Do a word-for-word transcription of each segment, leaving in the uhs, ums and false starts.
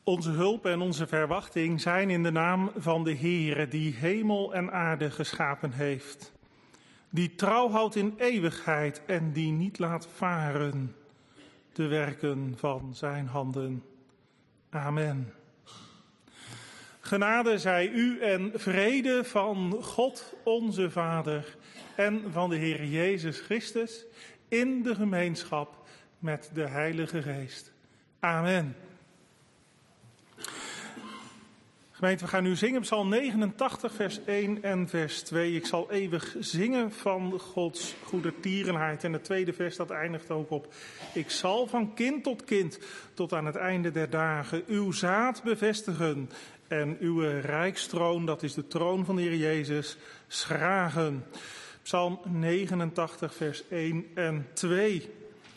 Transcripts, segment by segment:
Onze hulp en onze verwachting zijn in de naam van de Heere die hemel en aarde geschapen heeft. Die trouw houdt in eeuwigheid en die niet laat varen de werken van zijn handen. Amen. Genade zij u en vrede van God onze Vader en van de Heer Jezus Christus in de gemeenschap met de Heilige Geest. Amen. Gemeente, we gaan nu zingen Psalm negenentachtig, vers één en vers twee. Ik zal eeuwig zingen van Gods goedertierenheid. En het tweede vers dat eindigt ook op: ik zal van kind tot kind tot aan het einde der dagen uw zaad bevestigen en uw rijkstroon, dat is de troon van de Heer Jezus, schragen. Psalm negenentachtig, vers één en twee.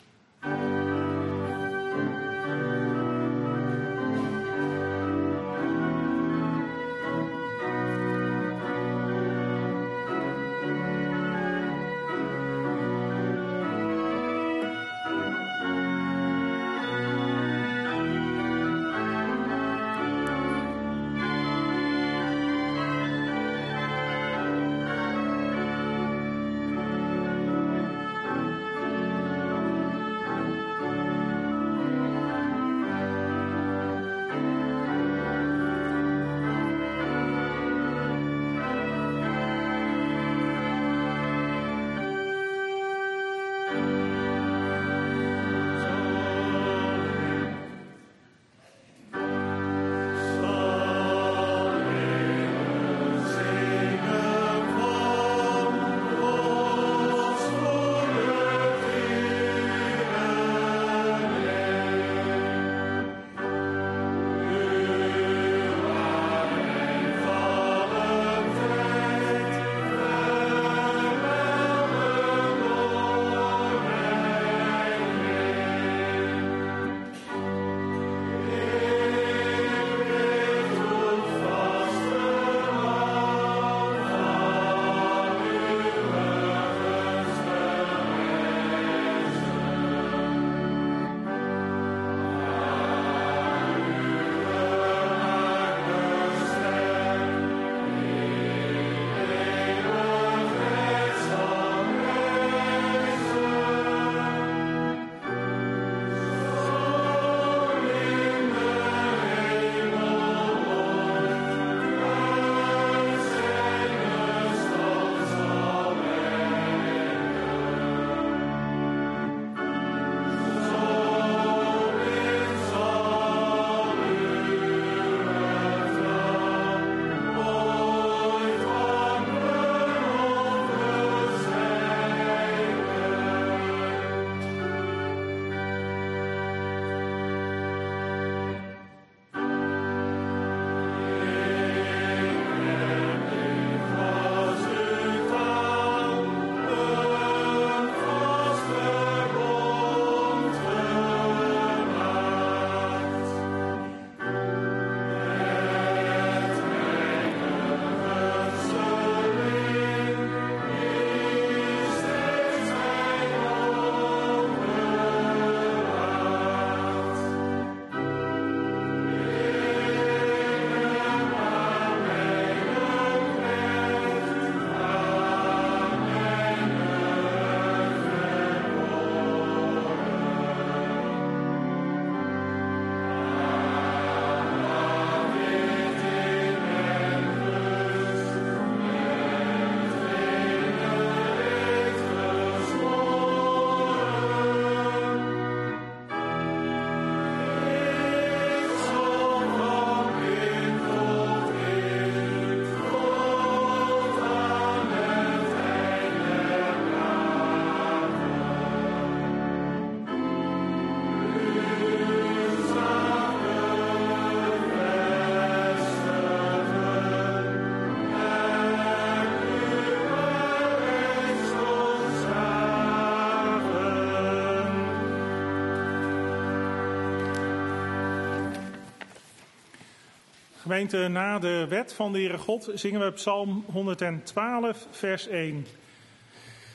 Gemeente, na de wet van de Heere God zingen we Psalm honderdtwaalf, vers één.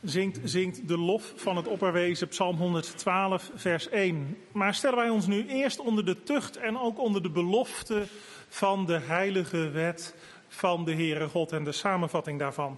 zingt, zingt de lof van het opperwezen, Psalm honderdtwaalf, vers één. Maar stellen wij ons nu eerst onder de tucht en ook onder de belofte van de heilige wet van de Heere God en de samenvatting daarvan.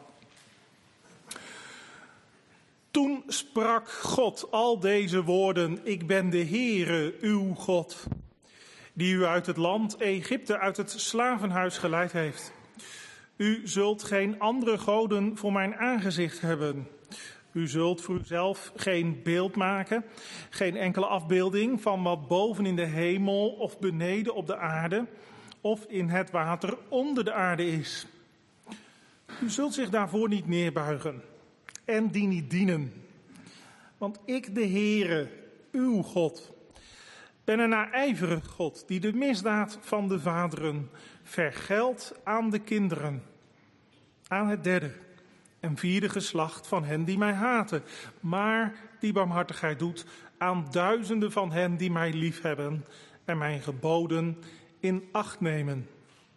Toen sprak God al deze woorden: ik ben de Heere, uw God, die u uit het land Egypte, uit het slavenhuis geleid heeft. U zult geen andere goden voor mijn aangezicht hebben. U zult voor uzelf geen beeld maken, geen enkele afbeelding van wat boven in de hemel of beneden op de aarde of in het water onder de aarde is. U zult zich daarvoor niet neerbuigen en die niet dienen. Want ik, de Heere, uw God, ben een naijverig God die de misdaad van de vaderen vergeldt aan de kinderen, aan het derde en vierde geslacht van hen die mij haten, maar die barmhartigheid doet aan duizenden van hen die mij liefhebben en mijn geboden in acht nemen.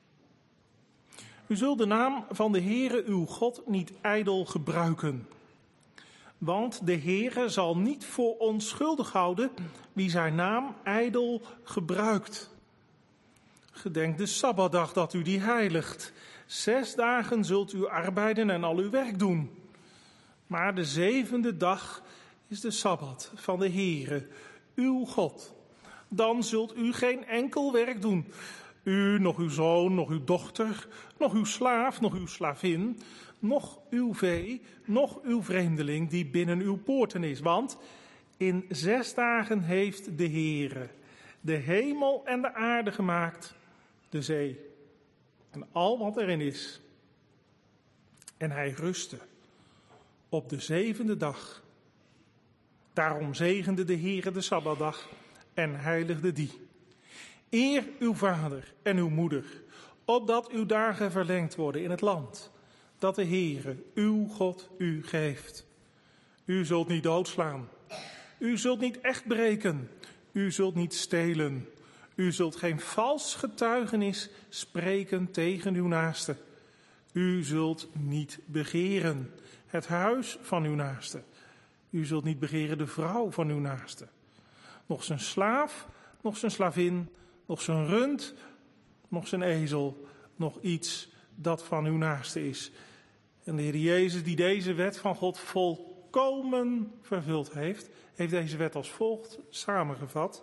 U zult de naam van de Heere uw God niet ijdel gebruiken, want de Heere zal niet voor onschuldig houden wie zijn naam ijdel gebruikt. Gedenk de Sabbatdag dat u die heiligt. Zes dagen zult u arbeiden en al uw werk doen. Maar de zevende dag is de Sabbat van de Heere, uw God. Dan zult u geen enkel werk doen. U, nog uw zoon, nog uw dochter, nog uw slaaf, nog uw slavin, nog uw vee, nog uw vreemdeling die binnen uw poorten is. Want in zes dagen heeft de Heere de hemel en de aarde gemaakt, de zee en al wat erin is. En hij rustte op de zevende dag. Daarom zegende de Heere de Sabbatdag en heiligde die. Eer uw vader en uw moeder, opdat uw dagen verlengd worden in het land dat de Heere, uw God, u geeft. U zult niet doodslaan. U zult niet echt breken. U zult niet stelen. U zult geen vals getuigenis spreken tegen uw naaste. U zult niet begeren het huis van uw naaste. U zult niet begeren de vrouw van uw naaste. Nog zijn slaaf, nog zijn slavin, nog zijn rund, nog zijn ezel, nog iets dat van uw naaste is. En de Heer Jezus, die deze wet van God volkomen vervuld heeft, heeft deze wet als volgt samengevat.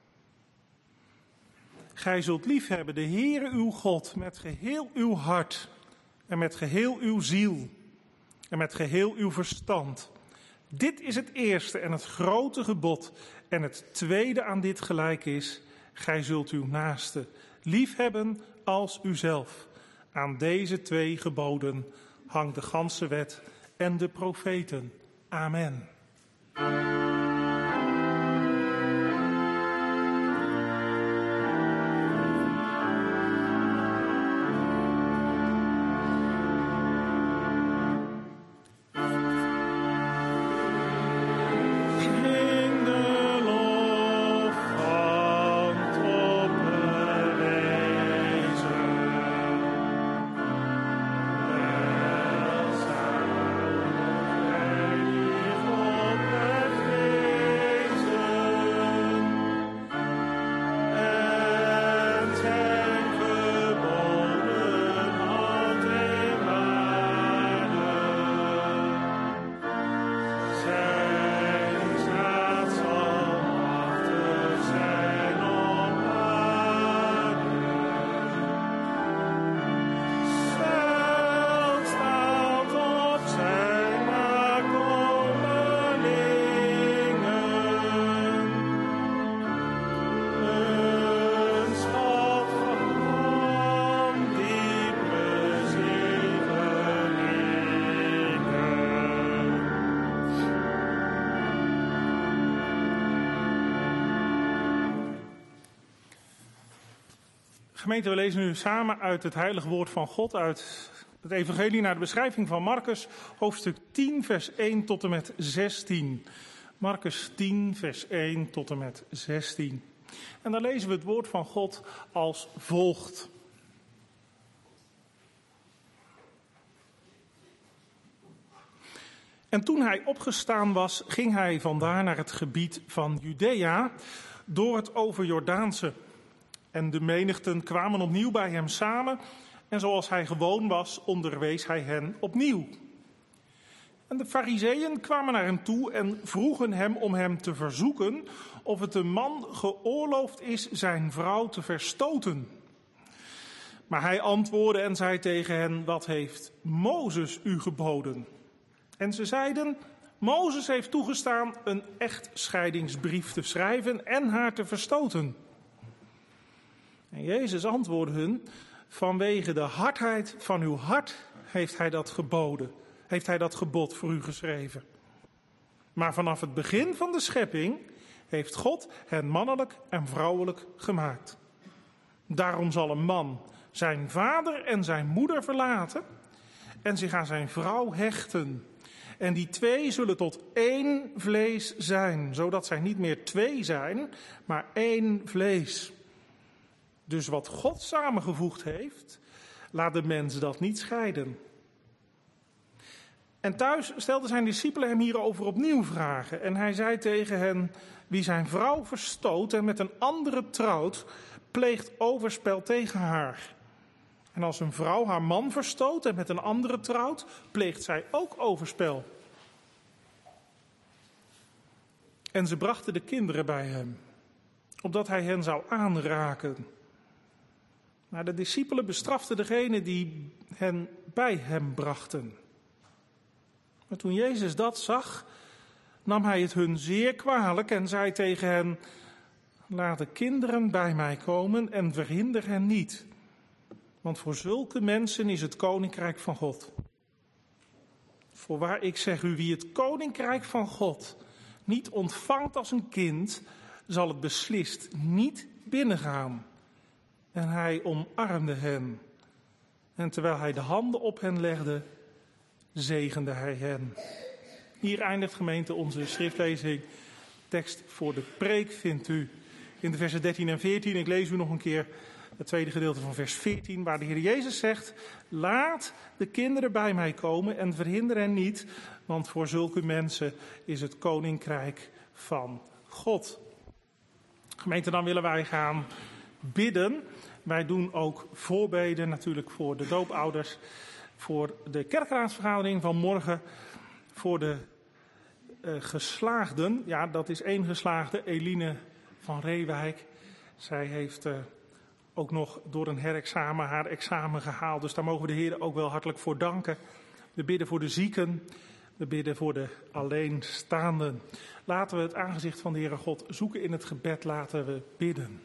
Gij zult liefhebben de Heere uw God met geheel uw hart en met geheel uw ziel en met geheel uw verstand. Dit is het eerste en het grote gebod. En het tweede aan dit gelijk is: gij zult uw naaste liefhebben als uzelf. Aan deze twee geboden hangt de ganse wet en de profeten. Amen. Gemeente, we lezen nu samen uit het heilige woord van God, uit het evangelie naar de beschrijving van Marcus, hoofdstuk tien, vers één tot en met zestien. Marcus tien, vers één tot en met zestien. En dan lezen we het woord van God als volgt. En toen hij opgestaan was, ging hij vandaar naar het gebied van Judea, door het overjordaanse. En de menigten kwamen opnieuw bij hem samen, en zoals hij gewoon was, onderwees hij hen opnieuw. En de Farizeeën kwamen naar hem toe en vroegen hem om hem te verzoeken of het een man geoorloofd is zijn vrouw te verstoten. Maar hij antwoordde en zei tegen hen: wat heeft Mozes u geboden? En ze zeiden: Mozes heeft toegestaan een echtscheidingsbrief te schrijven en haar te verstoten. En Jezus antwoordde hun: vanwege de hardheid van uw hart heeft hij dat geboden, heeft hij dat gebod voor u geschreven. Maar vanaf het begin van de schepping heeft God hen mannelijk en vrouwelijk gemaakt. Daarom zal een man zijn vader en zijn moeder verlaten en zich aan zijn vrouw hechten. En die twee zullen tot één vlees zijn, zodat zij niet meer twee zijn, maar één vlees. Dus wat God samengevoegd heeft, laat de mens dat niet scheiden. En thuis stelden zijn discipelen hem hierover opnieuw vragen. En hij zei tegen hen: wie zijn vrouw verstoot en met een andere trouwt, pleegt overspel tegen haar. En als een vrouw haar man verstoot en met een andere trouwt, pleegt zij ook overspel. En ze brachten de kinderen bij hem, opdat hij hen zou aanraken. Maar de discipelen bestraften degene die hen bij hem brachten. Maar toen Jezus dat zag, nam hij het hun zeer kwalijk en zei tegen hen: laat de kinderen bij mij komen en verhinder hen niet. Want voor zulke mensen is het koninkrijk van God. Voorwaar, ik zeg u, wie het koninkrijk van God niet ontvangt als een kind, zal het beslist niet binnengaan. En hij omarmde hen. En terwijl hij de handen op hen legde, zegende hij hen. Hier eindigt, gemeente, onze schriftlezing. Tekst voor de preek vindt u in de versen dertien en veertien. Ik lees u nog een keer het tweede gedeelte van vers veertien, waar de Heer Jezus zegt: laat de kinderen bij mij komen en verhinder hen niet, want voor zulke mensen is het koninkrijk van God. Gemeente, dan willen wij gaan bidden. Wij doen ook voorbeden natuurlijk voor de doopouders, voor de kerkraadsvergadering van morgen, voor de uh, geslaagden. Ja, dat is één geslaagde, Eline van Reewijk. Zij heeft uh, ook nog door een herexamen haar examen gehaald. Dus daar mogen we de Heer ook wel hartelijk voor danken. We bidden voor de zieken. We bidden voor de alleenstaanden. Laten we het aangezicht van de Heere God zoeken in het gebed. Laten we bidden.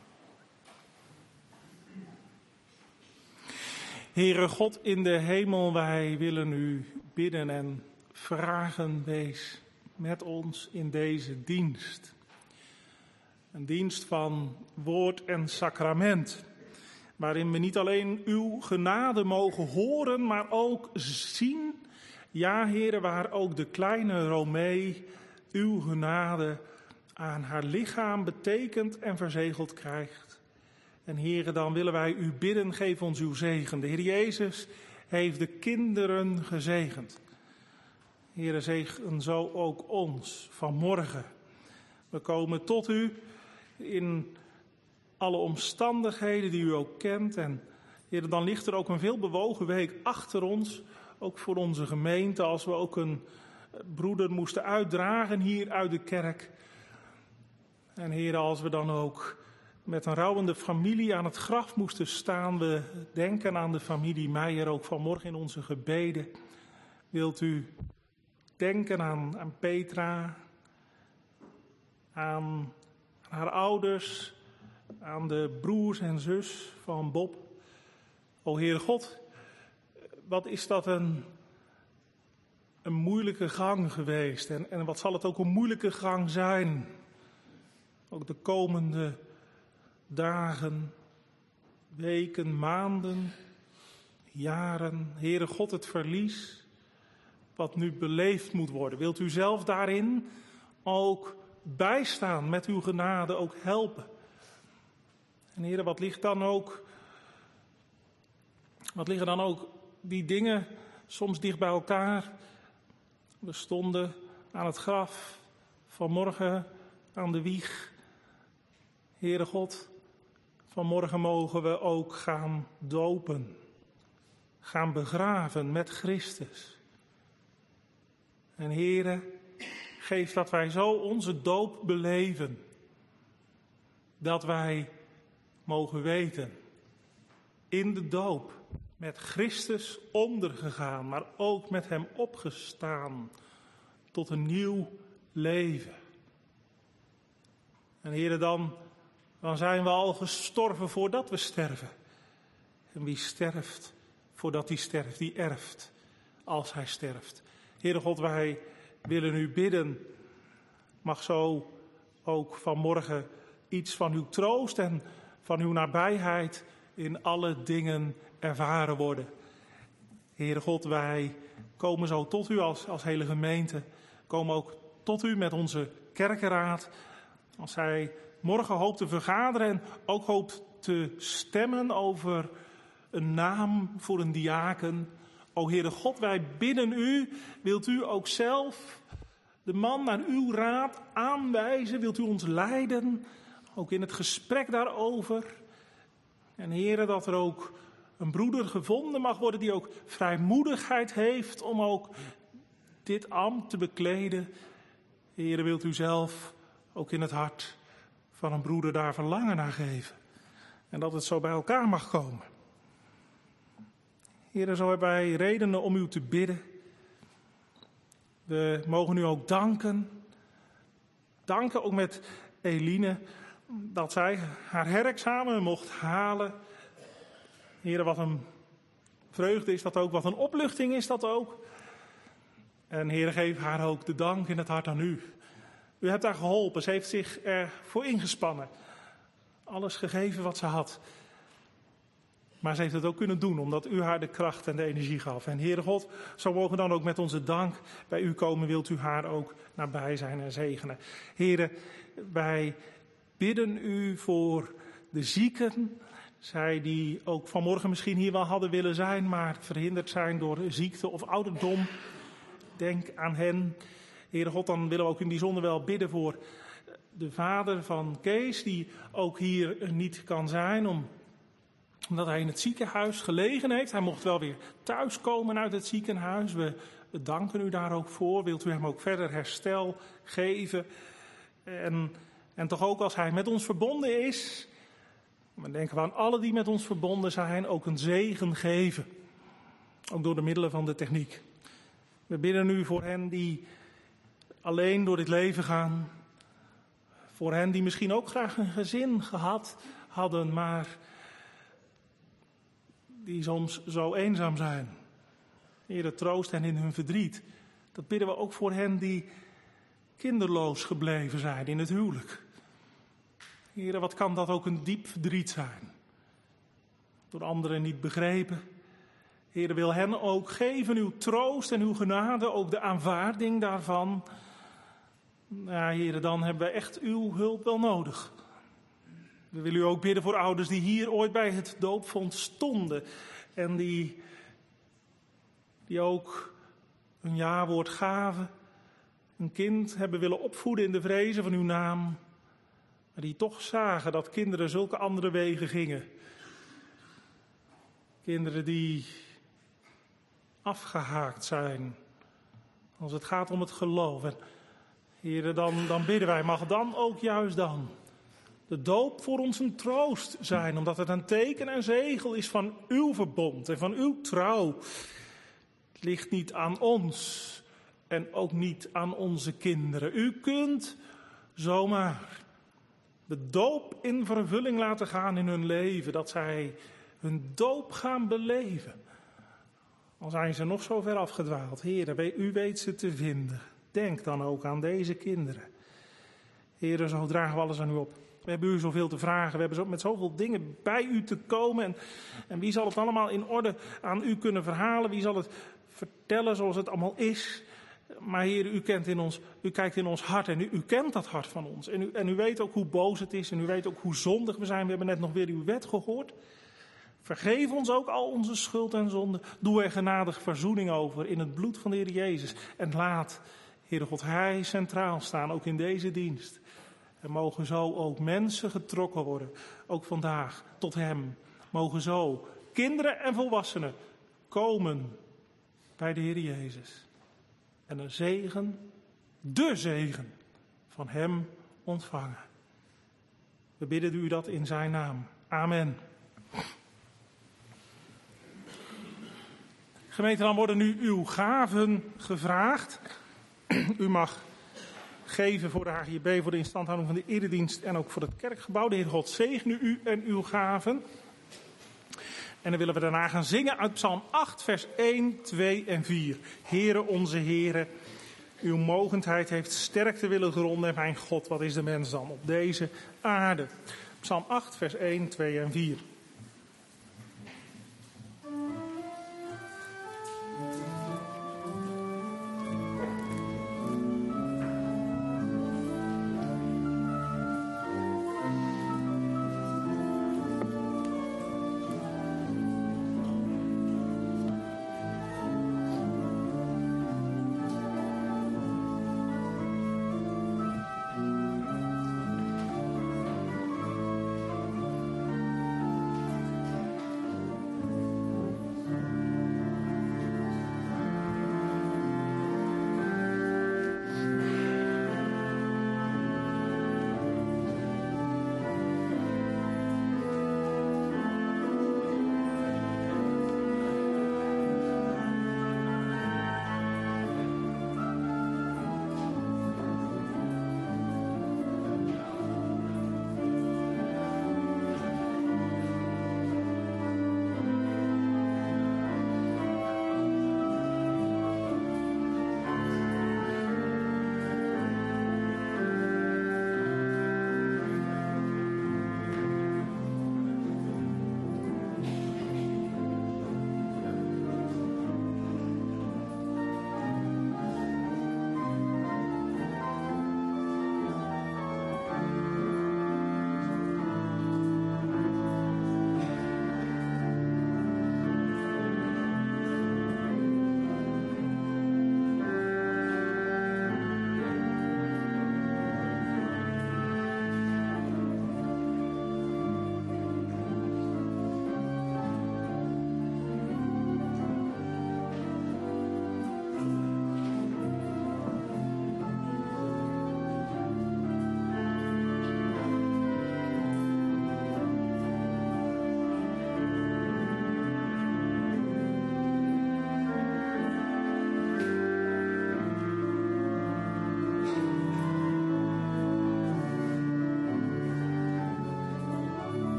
Heere God in de hemel, wij willen u bidden en vragen: wees met ons in deze dienst. Een dienst van woord en sacrament, waarin we niet alleen uw genade mogen horen, maar ook zien. Ja, Heere, waar ook de kleine Romee uw genade aan haar lichaam betekend en verzegeld krijgt. En Heere, dan willen wij u bidden, geef ons uw zegen. De Heer Jezus heeft de kinderen gezegend. Heere, zegen zo ook ons vanmorgen. We komen tot u in alle omstandigheden die u ook kent. En Heere, dan ligt er ook een veel bewogen week achter ons. Ook voor onze gemeente, als we ook een broeder moesten uitdragen hier uit de kerk. En Heere, als we dan ook met een rouwende familie aan het graf moesten staan. We denken aan de familie Meijer ook vanmorgen in onze gebeden. Wilt u denken aan, aan Petra, aan haar ouders, aan de broers en zus van Bob. O Heere God, wat is dat een, een moeilijke gang geweest. En, en wat zal het ook een moeilijke gang zijn. Ook de komende dagen, weken, maanden, jaren. Heere God, het verlies wat nu beleefd moet worden. Wilt u zelf daarin ook bijstaan, met uw genade ook helpen. En Heere, wat ligt dan ook, wat liggen dan ook die dingen soms dicht bij elkaar We stonden aan het graf, vanmorgen aan de wieg. Heere God, vanmorgen mogen we ook gaan dopen, gaan begraven met Christus. En Heere, geef dat wij zo onze doop beleven, dat wij mogen weten, in de doop met Christus ondergegaan, maar ook met hem opgestaan tot een nieuw leven. En Heere, dan, dan zijn we al gestorven voordat we sterven. En wie sterft voordat hij sterft, die erft als hij sterft. Heere God, wij willen u bidden, mag zo ook vanmorgen iets van uw troost en van uw nabijheid in alle dingen ervaren worden. Heere God, wij komen zo tot u als, als hele gemeente, komen ook tot u met onze kerkenraad. Als zij morgen hoopt te vergaderen en ook hoopt te stemmen over een naam voor een diaken. O Heere God, wij bidden u, wilt u ook zelf de man naar uw raad aanwijzen, wilt u ons leiden, ook in het gesprek daarover. En Heere, dat er ook een broeder gevonden mag worden die ook vrijmoedigheid heeft om ook dit ambt te bekleden. Heere, wilt u zelf ook in het hart van een broeder daar verlangen naar geven. En dat het zo bij elkaar mag komen. Heere, zo hebben wij redenen om u te bidden. We mogen u ook danken. Danken ook met Eline dat zij haar herexamen mocht halen. Heere, wat een vreugde is dat ook, wat een opluchting is dat ook. En Heere, geef haar ook de dank in het hart aan u. U hebt haar geholpen, ze heeft zich ervoor ingespannen. Alles gegeven wat ze had. Maar ze heeft het ook kunnen doen, omdat u haar de kracht en de energie gaf. En Heere God, zo mogen we dan ook met onze dank bij u komen. Wilt u haar ook nabij zijn en zegenen. Heere, wij bidden u voor de zieken. Zij die ook vanmorgen misschien hier wel hadden willen zijn, maar verhinderd zijn door ziekte of ouderdom. Denk aan hen. Heere God, dan willen we ook in het bijzonder wel bidden voor de vader van Kees, die ook hier niet kan zijn, om, omdat hij in het ziekenhuis gelegen heeft. Hij mocht wel weer thuiskomen uit het ziekenhuis. We, we danken u daar ook voor. Wilt u hem ook verder herstel geven? En, en toch ook als hij met ons verbonden is, dan denken we aan alle die met ons verbonden zijn, ook een zegen geven. Ook door de middelen van de techniek. We bidden u voor hen die alleen door dit leven gaan. Voor hen die misschien ook graag een gezin gehad hadden, maar die soms zo eenzaam zijn. Heere, troost hen in hun verdriet. Dat bidden we ook voor hen die kinderloos gebleven zijn in het huwelijk. Heere, wat kan dat ook een diep verdriet zijn. Door anderen niet begrepen. Heere, wil hen ook geven uw troost en uw genade, ook de aanvaarding daarvan. Ja, Heere, dan hebben we echt uw hulp wel nodig. We willen u ook bidden voor ouders die hier ooit bij het doopvont stonden. En die, die ook een jawoord gaven. Een kind hebben willen opvoeden in de vrezen van uw naam. Maar die toch zagen dat kinderen zulke andere wegen gingen. Kinderen die afgehaakt zijn. Als het gaat om het geloof. En Heere, dan, dan bidden wij, mag dan ook juist dan de doop voor ons een troost zijn. Omdat het een teken en zegel is van uw verbond en van uw trouw. Het ligt niet aan ons en ook niet aan onze kinderen. U kunt zomaar de doop in vervulling laten gaan in hun leven. Dat zij hun doop gaan beleven. Al zijn ze nog zo ver afgedwaald. Heere, u weet ze te vinden. Denk dan ook aan deze kinderen. Heere, zo dragen we alles aan u op. We hebben u zoveel te vragen. We hebben zo, met zoveel dingen bij u te komen. En, en wie zal het allemaal in orde aan u kunnen verhalen? Wie zal het vertellen zoals het allemaal is? Maar Heer, u, kent in ons, u kijkt in ons hart en u, u kent dat hart van ons. En u, en u weet ook hoe boos het is en u weet ook hoe zondig we zijn. We hebben net nog weer uw wet gehoord. Vergeef ons ook al onze schuld en zonde. Doe er genadig verzoening over in het bloed van de Heer Jezus. En laat, Heere God, Hij centraal staan, ook in deze dienst. En mogen zo ook mensen getrokken worden, ook vandaag, tot Hem. Mogen zo kinderen en volwassenen komen bij de Heer Jezus. En een zegen, de zegen van Hem ontvangen. We bidden u dat in zijn naam. Amen. Gemeente, dan worden nu uw gaven gevraagd. U mag geven voor de H G B, voor de instandhouding van de eredienst en ook voor het kerkgebouw. De Heer God zegene u en uw gaven. En dan willen we daarna gaan zingen uit Psalm acht, vers één, twee en vier. Heere onze Heere, uw mogendheid heeft sterkte willen gronden. En mijn God, wat is de mens dan op deze aarde? Psalm acht, vers één, twee en vier.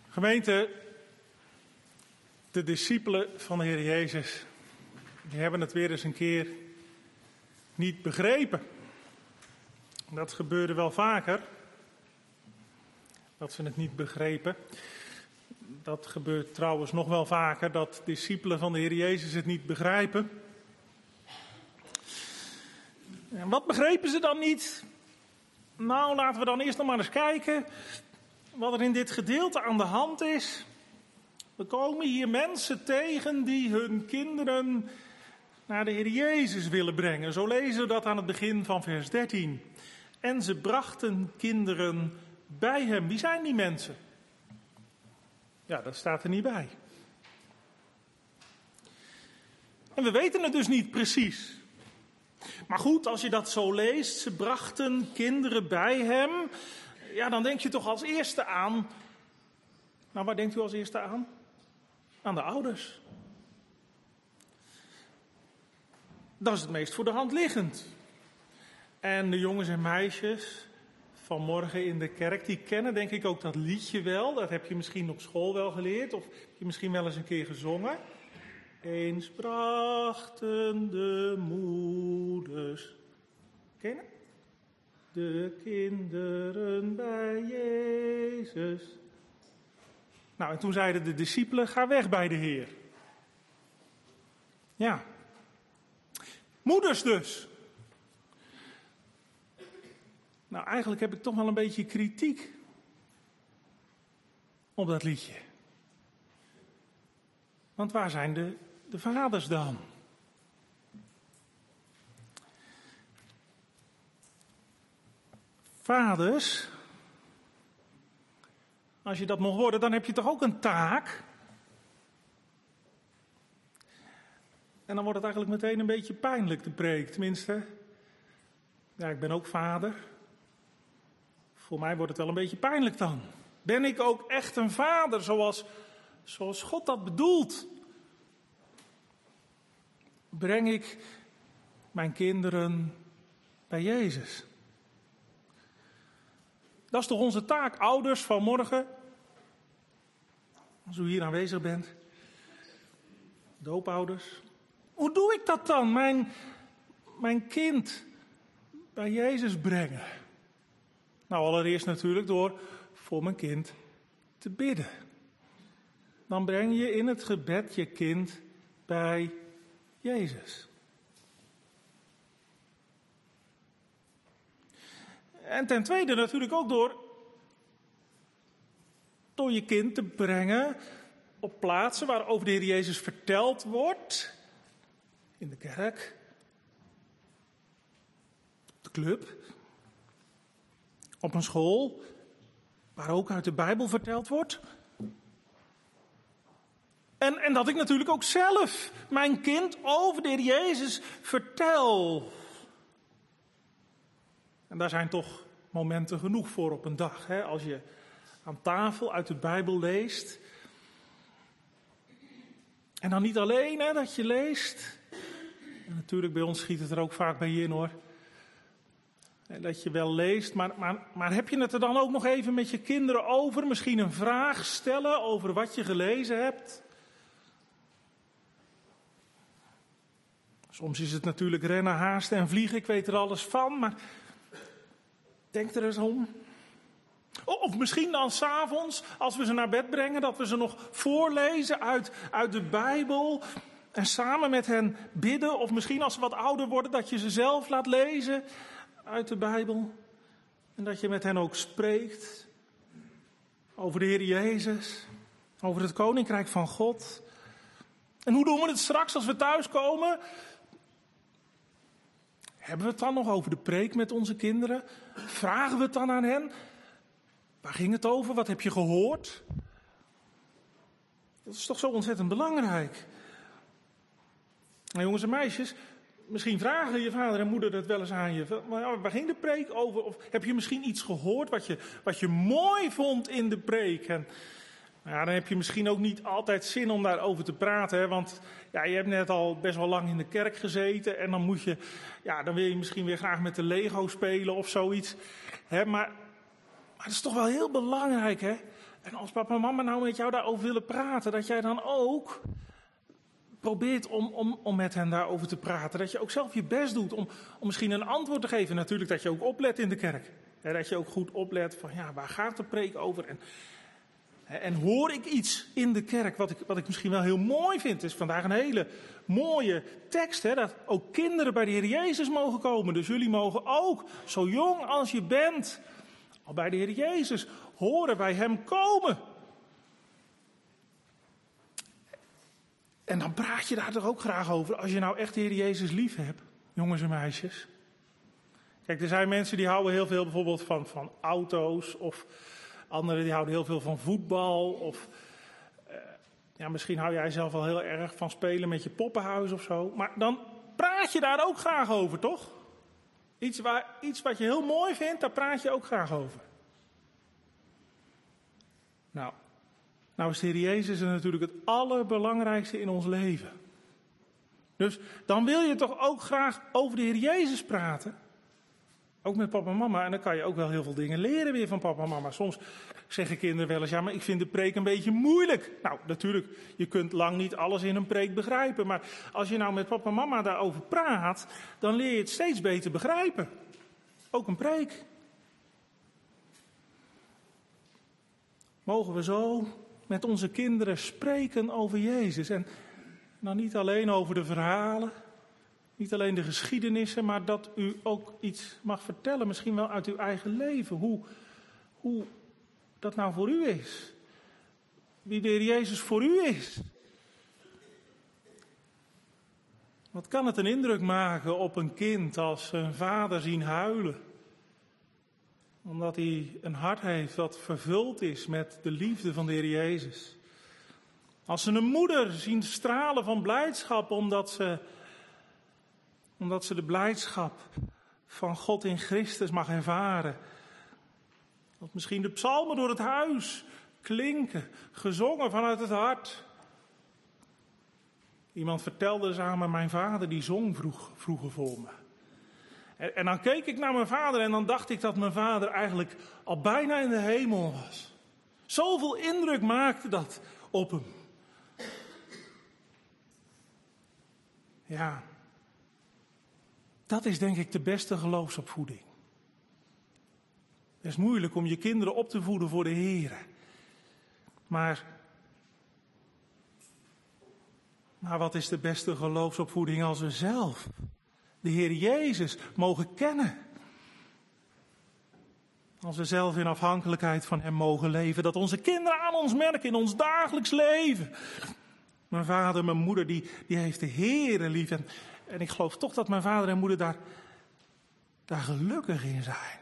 Gemeente, de discipelen van de Heer Jezus, die hebben het weer eens een keer niet begrepen. Dat gebeurde wel vaker, dat ze het niet begrepen. Dat gebeurt trouwens nog wel vaker, dat discipelen van de Heer Jezus het niet begrijpen. En wat begrepen ze dan niet? Nou, laten we dan eerst nog maar eens kijken wat er in dit gedeelte aan de hand is. We komen hier mensen tegen die hun kinderen naar de Heer Jezus willen brengen. Zo lezen we dat aan het begin van vers dertien. En ze brachten kinderen bij hem. Wie zijn die mensen? Ja, dat staat er niet bij. En we weten het dus niet precies. Maar goed, als je dat zo leest, ze brachten kinderen bij hem. Ja, dan denk je toch als eerste aan. Nou, waar denkt u als eerste aan? Aan de ouders. Dat is het meest voor de hand liggend. En de jongens en meisjes vanmorgen in de kerk, die kennen denk ik ook dat liedje wel. Dat heb je misschien op school wel geleerd of heb je misschien wel eens een keer gezongen. Eens brachten de moeders, ken je het? De kinderen bij Jezus. Nou, en toen zeiden de discipelen, ga weg bij de Heer. Ja. Moeders dus. Nou, eigenlijk heb ik toch wel een beetje kritiek op dat liedje. Want waar zijn de, de vaders dan? Vaders, als je dat mag worden, dan heb je toch ook een taak? En dan wordt het eigenlijk meteen een beetje pijnlijk, de preek. Tenminste, ja, ik ben ook vader. Voor mij wordt het wel een beetje pijnlijk dan. Ben ik ook echt een vader zoals, zoals God dat bedoelt? Breng ik mijn kinderen bij Jezus? Dat is toch onze taak, ouders van morgen? Als u hier aanwezig bent. Doopouders. Hoe doe ik dat dan? Mijn, mijn kind bij Jezus brengen. Nou, allereerst natuurlijk door voor mijn kind te bidden. Dan breng je in het gebed je kind bij Jezus. En ten tweede natuurlijk ook door, door je kind te brengen op plaatsen waar over de Heer Jezus verteld wordt. In de kerk, op de club, op een school, waar ook uit de Bijbel verteld wordt. En, en dat ik natuurlijk ook zelf mijn kind over de Heer Jezus vertel. En daar zijn toch momenten genoeg voor op een dag. Hè? Als je aan tafel uit de Bijbel leest. En dan niet alleen hè, dat je leest. En natuurlijk bij ons schiet het er ook vaak bij in hoor. Dat je wel leest, maar, maar, maar heb je het er dan ook nog even met je kinderen over? Misschien een vraag stellen over wat je gelezen hebt? Soms is het natuurlijk rennen, haasten en vliegen, ik weet er alles van, maar denk er eens om. Of misschien dan 's avonds, als we ze naar bed brengen, dat we ze nog voorlezen uit, uit de Bijbel en samen met hen bidden. Of misschien als ze wat ouder worden, dat je ze zelf laat lezen uit de Bijbel. En dat je met hen ook spreekt over de Heer Jezus, over het Koninkrijk van God. En hoe doen we het straks als we thuiskomen? Hebben we het dan nog over de preek met onze kinderen? Vragen we het dan aan hen? Waar ging het over? Wat heb je gehoord? Dat is toch zo ontzettend belangrijk. Nou, jongens en meisjes, misschien vragen je vader en moeder het wel eens aan je. Maar waar ging de preek over? Of heb je misschien iets gehoord wat je, wat je mooi vond in de preek? En nou ja, dan heb je misschien ook niet altijd zin om daarover te praten. Hè? Want ja, je hebt net al best wel lang in de kerk gezeten. En dan moet je, ja, dan wil je misschien weer graag met de Lego spelen of zoiets. Hè? Maar, maar het is toch wel heel belangrijk, hè? En als papa en mama nou met jou daarover willen praten, dat jij dan ook probeert om, om, om met hen daarover te praten. Dat je ook zelf je best doet om, om misschien een antwoord te geven. Natuurlijk dat je ook oplet in de kerk. En dat je ook goed oplet van, ja, waar gaat de preek over? En, en hoor ik iets in de kerk wat ik, wat ik misschien wel heel mooi vind. Het is vandaag een hele mooie tekst, hè, dat ook kinderen bij de Heer Jezus mogen komen. Dus jullie mogen ook, zo jong als je bent, al bij de Heer Jezus horen, bij hem komen. En dan praat je daar toch ook graag over, als je nou echt de Heer Jezus lief hebt, jongens en meisjes. Kijk, er zijn mensen die houden heel veel bijvoorbeeld van, van auto's, of anderen die houden heel veel van voetbal, of uh, ja, misschien hou jij zelf wel heel erg van spelen met je poppenhuis of zo. Maar dan praat je daar ook graag over, toch? Iets, waar, iets wat je heel mooi vindt, daar praat je ook graag over. Nou, nou is de Heer Jezus natuurlijk het allerbelangrijkste in ons leven. Dus dan wil je toch ook graag over de Heer Jezus praten? Ook met papa en mama. En dan kan je ook wel heel veel dingen leren weer van papa en mama. Soms zeggen kinderen wel eens, ja, maar ik vind de preek een beetje moeilijk. Nou, natuurlijk, je kunt lang niet alles in een preek begrijpen. Maar als je nou met papa en mama daarover praat, dan leer je het steeds beter begrijpen. Ook een preek. Mogen we zo met onze kinderen spreken over Jezus. En nou niet alleen over de verhalen, niet alleen de geschiedenissen, maar dat u ook iets mag vertellen, misschien wel uit uw eigen leven. Hoe, hoe dat nou voor u is. Wie de Heer Jezus voor u is. Wat kan het een indruk maken op een kind als zijn vader zien huilen? Omdat hij een hart heeft dat vervuld is met de liefde van de Heer Jezus. Als ze een moeder zien stralen van blijdschap omdat ze, omdat ze de blijdschap van God in Christus mag ervaren. Dat misschien de psalmen door het huis klinken, gezongen vanuit het hart. Iemand vertelde samen, mijn vader die zong vroeg, vroeger voor me. En, en dan keek ik naar mijn vader en dan dacht ik dat mijn vader eigenlijk al bijna in de hemel was. Zoveel indruk maakte dat op hem. Ja, dat is denk ik de beste geloofsopvoeding. Het is moeilijk om je kinderen op te voeden voor de Heer. Maar, maar wat is de beste geloofsopvoeding als we zelf de Heer Jezus mogen kennen? Als we zelf in afhankelijkheid van Hem mogen leven. Dat onze kinderen aan ons merken in ons dagelijks leven. Mijn vader, mijn moeder, die, die heeft de Heer lief. En, en ik geloof toch dat mijn vader en moeder daar, daar gelukkig in zijn.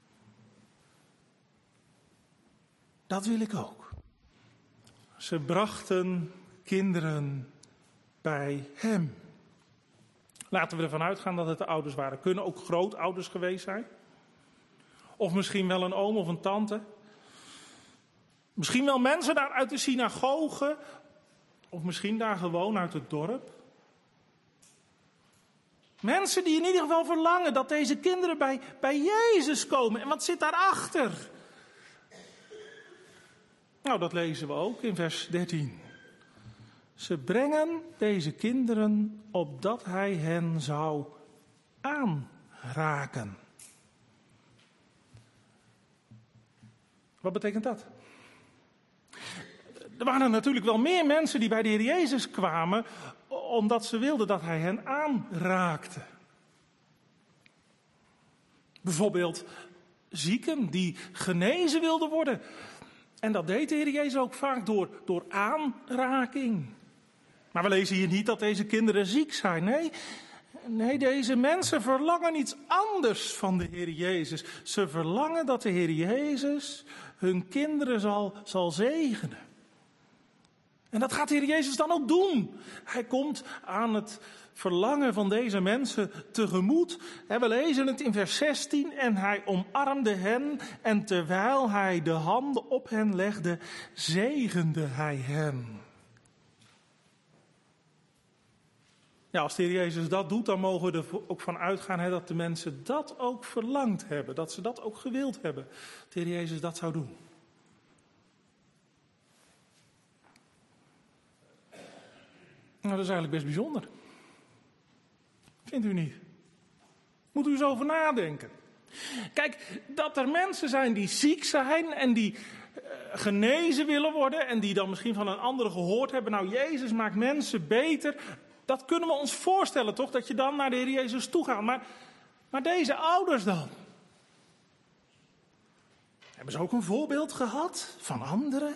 Dat wil ik ook. Ze brachten kinderen bij Hem. Laten we ervan uitgaan dat het de ouders waren. Kunnen ook grootouders geweest zijn. Of misschien wel een oom of een tante. Misschien wel mensen daar uit de synagoge. Of misschien daar gewoon uit het dorp. Mensen die in ieder geval verlangen dat deze kinderen bij, bij Jezus komen. En wat zit daarachter? Nou, dat lezen we ook in vers dertien. Ze brengen deze kinderen opdat hij hen zou aanraken. Wat betekent dat? Er waren natuurlijk wel meer mensen die bij de Heer Jezus kwamen, omdat ze wilden dat hij hen aanraakte. Bijvoorbeeld zieken die genezen wilden worden. En dat deed de Heer Jezus ook vaak door, door aanraking. Maar we lezen hier niet dat deze kinderen ziek zijn. Nee, nee, deze mensen verlangen iets anders van de Heer Jezus. Ze verlangen dat de Heer Jezus hun kinderen zal, zal zegenen. En dat gaat de Heer Jezus dan ook doen. Hij komt aan het verlangen van deze mensen tegemoet. En we lezen het in vers zestien. En hij omarmde hen. En terwijl hij de handen op hen legde, zegende hij hen. Ja, als de Heer Jezus dat doet, dan mogen we er ook van uitgaan hè, dat de mensen dat ook verlangd hebben. Dat ze dat ook gewild hebben. Dat de Heer Jezus dat zou doen. Nou, dat is eigenlijk best bijzonder. Vindt u niet? Moet u eens over nadenken. Kijk, dat er mensen zijn die ziek zijn en die uh, genezen willen worden en die dan misschien van een andere gehoord hebben. Nou, Jezus maakt mensen beter. Dat kunnen we ons voorstellen, toch? Dat je dan naar de Heer Jezus toe gaat. Maar, maar deze ouders dan? Hebben ze ook een voorbeeld gehad van anderen?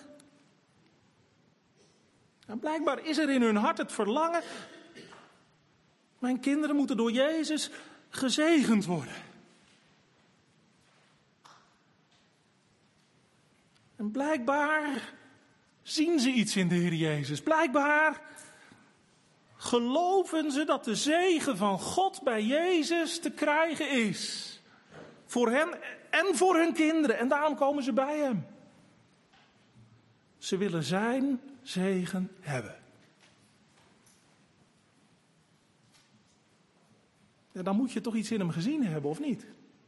Nou, blijkbaar is er in hun hart het verlangen. Mijn kinderen moeten door Jezus gezegend worden. En blijkbaar zien ze iets in de Heer Jezus. Blijkbaar geloven ze dat de zegen van God bij Jezus te krijgen is. Voor hen en voor hun kinderen. En daarom komen ze bij hem. Ze willen zijn zegen hebben. Ja, dan moet je toch iets in hem gezien hebben, of niet?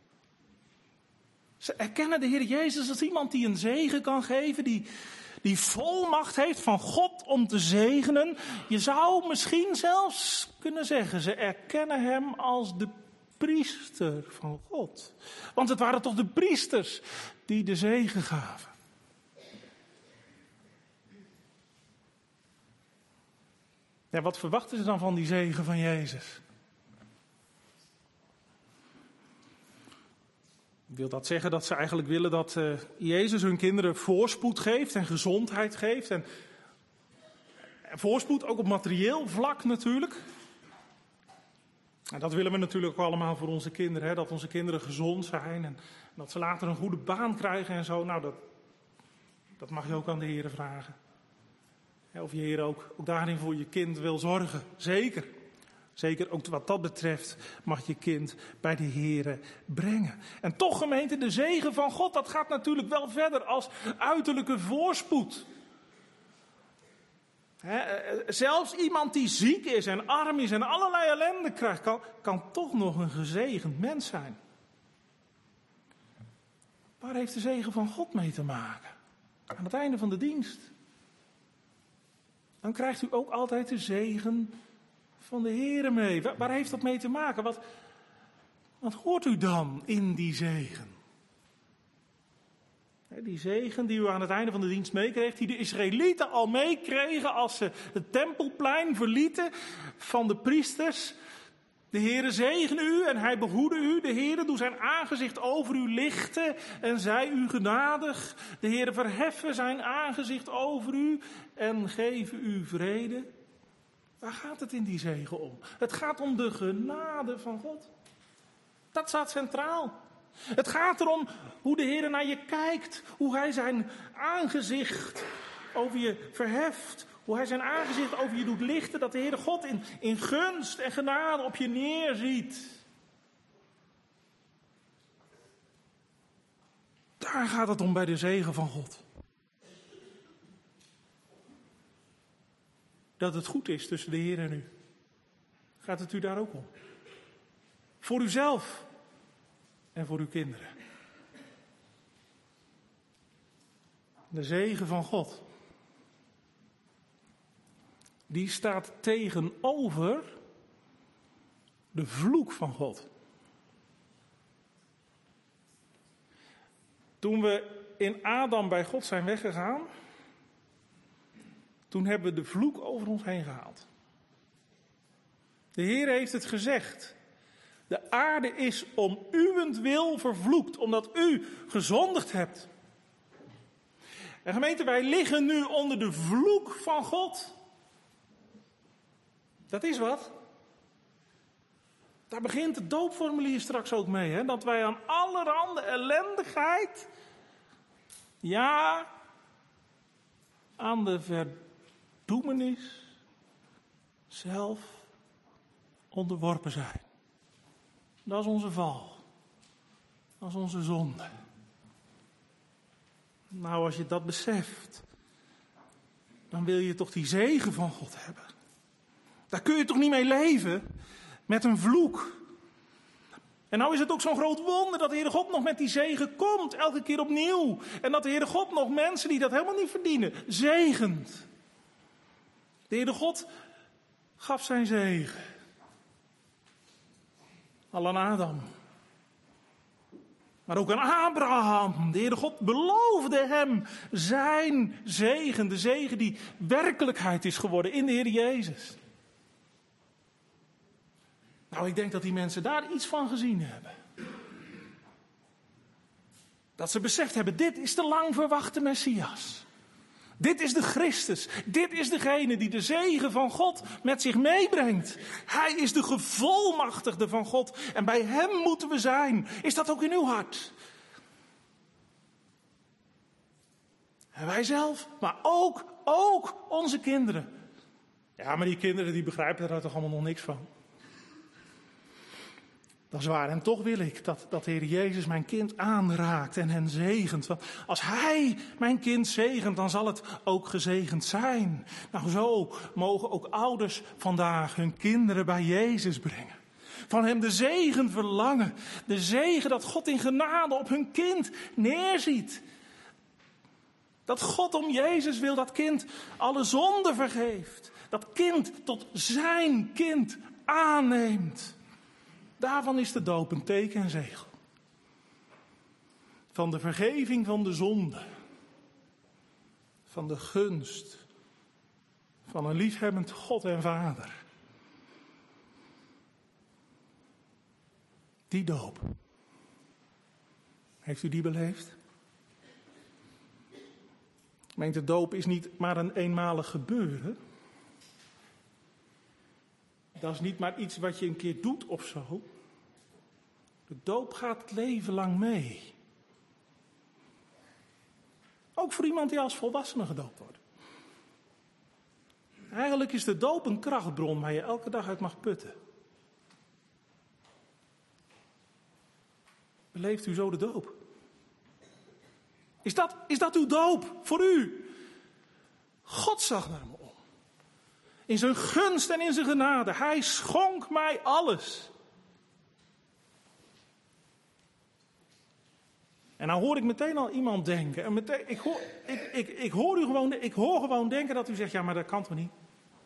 Ze erkennen de Heer Jezus als iemand die een zegen kan geven, die, die volmacht heeft van God om te zegenen. Je zou misschien zelfs kunnen zeggen, ze erkennen hem als de priester van God. Want het waren toch de priesters die de zegen gaven. Ja, wat verwachten ze dan van die zegen van Jezus? Wil dat zeggen dat ze eigenlijk willen dat uh, Jezus hun kinderen voorspoed geeft en gezondheid geeft? En, en voorspoed ook op materieel vlak natuurlijk. En dat willen we natuurlijk ook allemaal voor onze kinderen. Hè? Dat onze kinderen gezond zijn en, en dat ze later een goede baan krijgen en zo. Nou, dat, dat mag je ook aan de Heer vragen. Of je Heer ook, ook daarin voor je kind wil zorgen. Zeker. Zeker ook wat dat betreft mag je kind bij de Heere brengen. En toch, gemeente, de zegen van God, dat gaat natuurlijk wel verder als uiterlijke voorspoed. He, zelfs iemand die ziek is en arm is en allerlei ellende krijgt, kan, kan toch nog een gezegend mens zijn. Waar heeft de zegen van God mee te maken? Aan het einde van de dienst. Dan krijgt u ook altijd de zegen van de Heere mee. Waar, waar heeft dat mee te maken? Wat, wat hoort u dan in die zegen? Die zegen die u aan het einde van de dienst meekreeg, die de Israëlieten al meekregen als ze het tempelplein verlieten van de priesters. De Heere zegene u en hij behoede u. De Heere doet zijn aangezicht over u lichten en zij u genadig. De Heere verheffen zijn aangezicht over u en geven u vrede. Waar gaat het in die zegen om? Het gaat om de genade van God. Dat staat centraal. Het gaat erom hoe de Heer naar je kijkt. Hoe hij zijn aangezicht over je verheft. Hoe hij zijn aangezicht over je doet lichten. Dat de Heere God in, in gunst en genade op je neerziet. Daar gaat het om bij de zegen van God. Dat het goed is tussen de Heer en u. Gaat het u daar ook om? Voor uzelf en voor uw kinderen. De zegen van God. Die staat tegenover de vloek van God. Toen we in Adam bij God zijn weggegaan, toen hebben we de vloek over ons heen gehaald. De Heer heeft het gezegd. De aarde is om uwentwil vervloekt, omdat u gezondigd hebt. En gemeente, wij liggen nu onder de vloek van God. Dat is wat. Daar begint het doopformulier straks ook mee. Hè? Dat wij aan allerhande ellendigheid, ja, aan de verdoemenis zelf onderworpen zijn. Dat is onze val. Dat is onze zonde. Nou, als je dat beseft, dan wil je toch die zegen van God hebben. Daar kun je toch niet mee leven met een vloek. En nou is het ook zo'n groot wonder dat de Heere God nog met die zegen komt, elke keer opnieuw. En dat de Heere God nog mensen die dat helemaal niet verdienen, zegent. De Heere God gaf zijn zegen. Al aan Adam. Maar ook aan Abraham. De Heere God beloofde hem zijn zegen. De zegen die werkelijkheid is geworden in de Heer Jezus. Nou, ik denk dat die mensen daar iets van gezien hebben. Dat ze beseft hebben, dit is de lang verwachte Messias. Dit is de Christus. Dit is degene die de zegen van God met zich meebrengt. Hij is de gevolmachtigde van God. En bij hem moeten we zijn. Is dat ook in uw hart? En wij zelf, maar ook, ook onze kinderen. Ja, maar die kinderen die begrijpen er toch allemaal nog niks van. Dat is waar. En toch wil ik dat, dat de Heer Jezus mijn kind aanraakt en hen zegent. Want als Hij mijn kind zegent, dan zal het ook gezegend zijn. Nou, zo mogen ook ouders vandaag hun kinderen bij Jezus brengen. Van Hem de zegen verlangen. De zegen dat God in genade op hun kind neerziet. Dat God om Jezus wil dat kind alle zonde vergeeft. Dat kind tot zijn kind aanneemt. Daarvan is de doop een teken en zegel. Van de vergeving van de zonde. Van de gunst. Van een liefhebbend God en Vader. Die doop. Heeft u die beleefd? Meent de doop is niet maar een eenmalig gebeuren. Dat is niet maar iets wat je een keer doet of zo. De doop gaat het leven lang mee. Ook voor iemand die als volwassene gedoopt wordt. Eigenlijk is de doop een krachtbron waar je elke dag uit mag putten. Beleeft u zo de doop? Is dat, is dat uw doop voor u? God zag naar me om. In zijn gunst en in zijn genade. Hij schonk mij alles. En nou hoor ik meteen al iemand denken. En meteen, ik, hoor, ik, ik, ik, hoor u gewoon, ik hoor gewoon denken dat u zegt, ja, maar dat kan toch niet?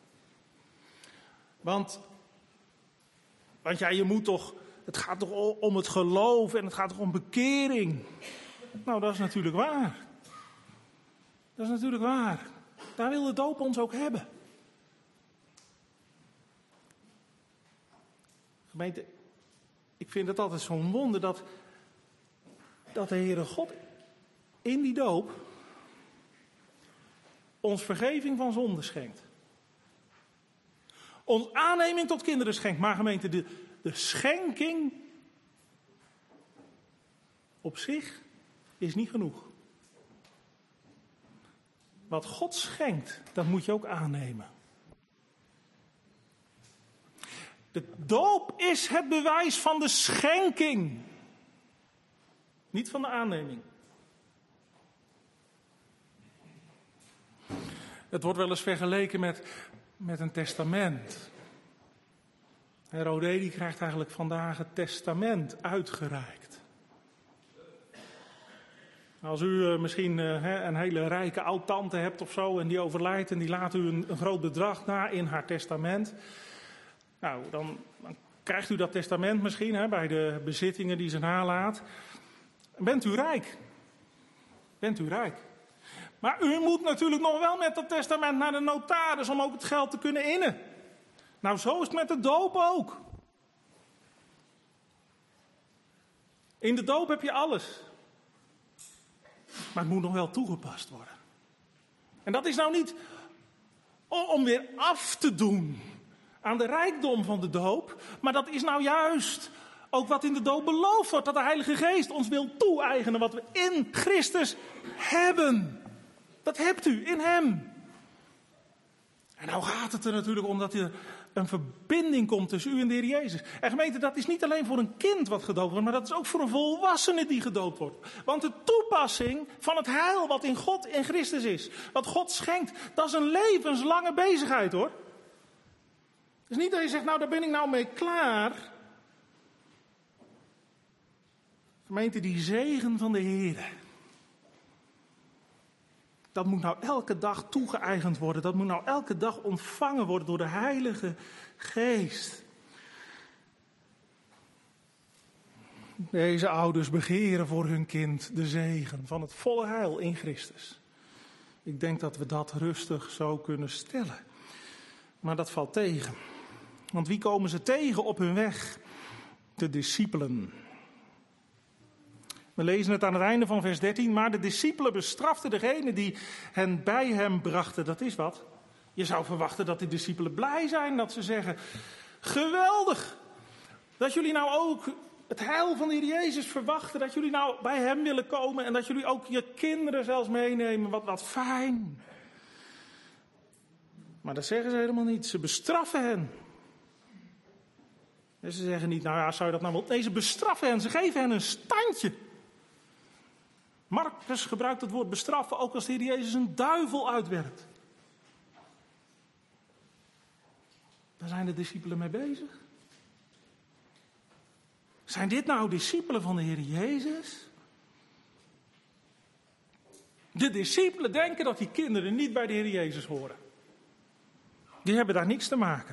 Want, want ja, je moet toch, het gaat toch om het geloof en het gaat toch om bekering. Nou, dat is natuurlijk waar. Dat is natuurlijk waar. Daar wil de doop ons ook hebben. Gemeente, ik vind het altijd zo'n wonder dat, dat de Heere God in die doop ons vergeving van zonde schenkt. Ons aanneming tot kinderen schenkt. Maar gemeente, de, de schenking op zich is niet genoeg. Wat God schenkt, dat moet je ook aannemen. De doop is het bewijs van de schenking. Niet van de aanneming. Het wordt wel eens vergeleken met, met een testament. En Rodé die krijgt eigenlijk vandaag het testament uitgereikt. Als u uh, misschien uh, een hele rijke oud-tante hebt of zo en die overlijdt en die laat u een, een groot bedrag na in haar testament. Nou, dan, dan krijgt u dat testament misschien hè, bij de bezittingen die ze nalaat. Bent u rijk? Bent u rijk? Maar u moet natuurlijk nog wel met dat testament naar de notaris om ook het geld te kunnen innen. Nou, zo is het met de doop ook. In de doop heb je alles. Maar het moet nog wel toegepast worden. En dat is nou niet om weer af te doen aan de rijkdom van de doop. Maar dat is nou juist ook wat in de doop beloofd wordt. Dat de Heilige Geest ons wil toe-eigenen wat we in Christus hebben. Dat hebt u in Hem. En nou gaat het er natuurlijk om dat er een verbinding komt tussen u en de Heer Jezus. En gemeente, dat is niet alleen voor een kind wat gedoopt wordt, maar dat is ook voor een volwassene die gedoopt wordt. Want de toepassing van het heil wat in God in Christus is, wat God schenkt, dat is een levenslange bezigheid hoor. Het is niet dat je zegt, nou daar ben ik nou mee klaar. Gemeente, die zegen van de Heer. dat moet nou elke dag toegeëigend worden. Dat moet nou elke dag ontvangen worden door de Heilige Geest. Deze ouders begeren voor hun kind de zegen van het volle heil in Christus. Ik denk dat we dat rustig zo kunnen stellen. Maar dat valt tegen. Want wie komen ze tegen op hun weg? De discipelen. We lezen het aan het einde van vers dertien. Maar de discipelen bestraften degene die hen bij hem brachten. Dat is wat. Je zou verwachten dat de discipelen blij zijn. Dat ze zeggen, geweldig. Dat jullie nou ook het heil van de Heer Jezus verwachten. Dat jullie nou bij hem willen komen. En dat jullie ook je kinderen zelfs meenemen. Wat, wat fijn. Maar dat zeggen ze helemaal niet. Ze bestraffen hen. En ze zeggen niet, nou ja, zou je dat nou wel... Nee, ze bestraffen hen. Ze geven hen een standje. Marcus gebruikt het woord bestraffen ook als de Heer Jezus een duivel uitwerpt. Daar zijn de discipelen mee bezig. Zijn dit nou discipelen van de Heer Jezus? De discipelen denken dat die kinderen niet bij de Heer Jezus horen. Die hebben daar niks te maken.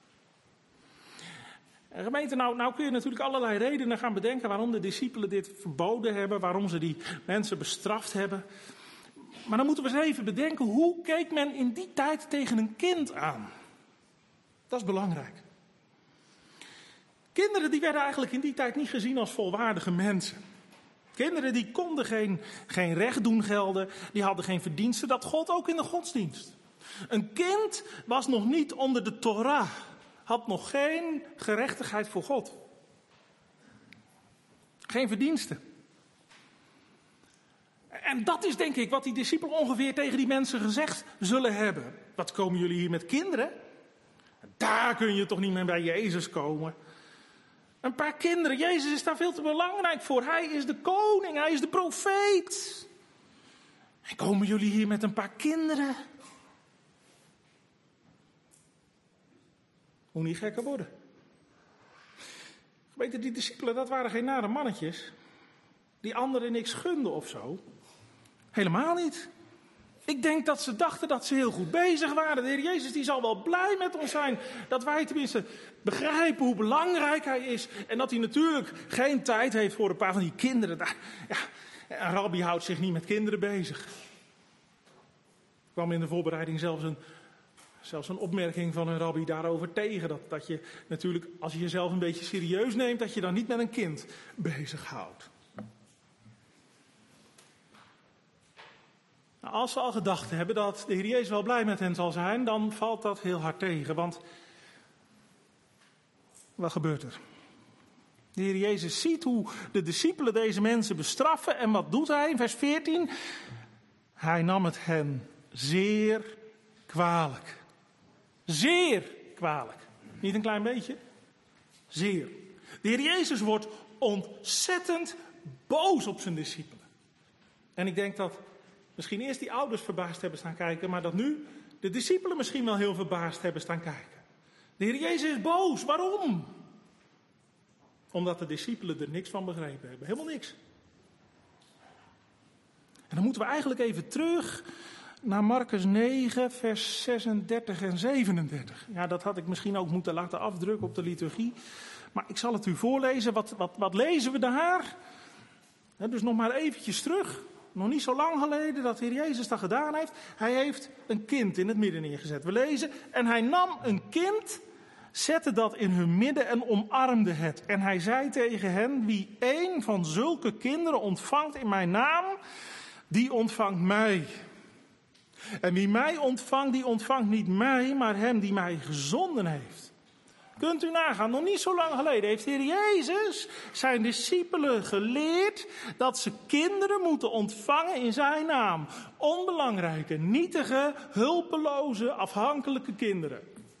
En gemeente, nou, nou kun je natuurlijk allerlei redenen gaan bedenken waarom de discipelen dit verboden hebben, waarom ze die mensen bestraft hebben. Maar dan moeten we eens even bedenken, hoe keek men in die tijd tegen een kind aan? Dat is belangrijk. Kinderen die werden eigenlijk in die tijd niet gezien als volwaardige mensen. Kinderen die konden geen, geen recht doen gelden, die hadden geen verdiensten, dat gold ook in de godsdienst. Een kind was nog niet onder de Torah, had nog geen gerechtigheid voor God. Geen verdiensten. En dat is denk ik wat die discipelen ongeveer tegen die mensen gezegd zullen hebben. Wat komen jullie hier met kinderen? Daar kun je toch niet meer bij Jezus komen. Een paar kinderen, Jezus is daar veel te belangrijk voor. Hij is de koning, hij is de profeet. En komen jullie hier met een paar kinderen? Moet niet gekker worden. Weet die discipelen, dat waren geen nare mannetjes. Die anderen niks gunden of zo. Helemaal niet. Ik denk dat ze dachten dat ze heel goed bezig waren. De Heer Jezus die zal wel blij met ons zijn. Dat wij tenminste begrijpen hoe belangrijk hij is. En dat hij natuurlijk geen tijd heeft voor een paar van die kinderen. Ja, een rabbi houdt zich niet met kinderen bezig. Er kwam in de voorbereiding zelfs een, zelfs een opmerking van een rabbi daarover tegen. Dat, dat je natuurlijk, als je jezelf een beetje serieus neemt, dat je dan niet met een kind bezighoudt. Nou, als ze al gedacht hebben dat de Heer Jezus wel blij met hen zal zijn, dan valt dat heel hard tegen. Want wat gebeurt er? De Heer Jezus ziet hoe de discipelen deze mensen bestraffen. En wat doet hij in vers veertien? Hij nam het hen zeer kwalijk. Zeer kwalijk. Niet een klein beetje. Zeer. De Heer Jezus wordt ontzettend boos op zijn discipelen. En ik denk dat misschien eerst die ouders verbaasd hebben staan kijken, maar dat nu de discipelen misschien wel heel verbaasd hebben staan kijken. De Heer Jezus is boos. Waarom? Omdat de discipelen er niks van begrepen hebben. Helemaal niks. En dan moeten we eigenlijk even terug naar Marcus negen, vers zesendertig en zevenendertig. Ja, dat had ik misschien ook moeten laten afdrukken op de liturgie. Maar ik zal het u voorlezen. Wat, wat, wat lezen we daar? Ja, dus nog maar eventjes terug. Nog niet zo lang geleden dat de Heer Jezus dat gedaan heeft. Hij heeft een kind in het midden neergezet. We lezen, en hij nam een kind, zette dat in hun midden en omarmde het. En hij zei tegen hen, wie één van zulke kinderen ontvangt in mijn naam, die ontvangt mij. En wie mij ontvangt, die ontvangt niet mij, maar hem die mij gezonden heeft. Kunt u nagaan, nog niet zo lang geleden heeft de Heer Jezus zijn discipelen geleerd dat ze kinderen moeten ontvangen in zijn naam. Onbelangrijke, nietige, hulpeloze, afhankelijke kinderen.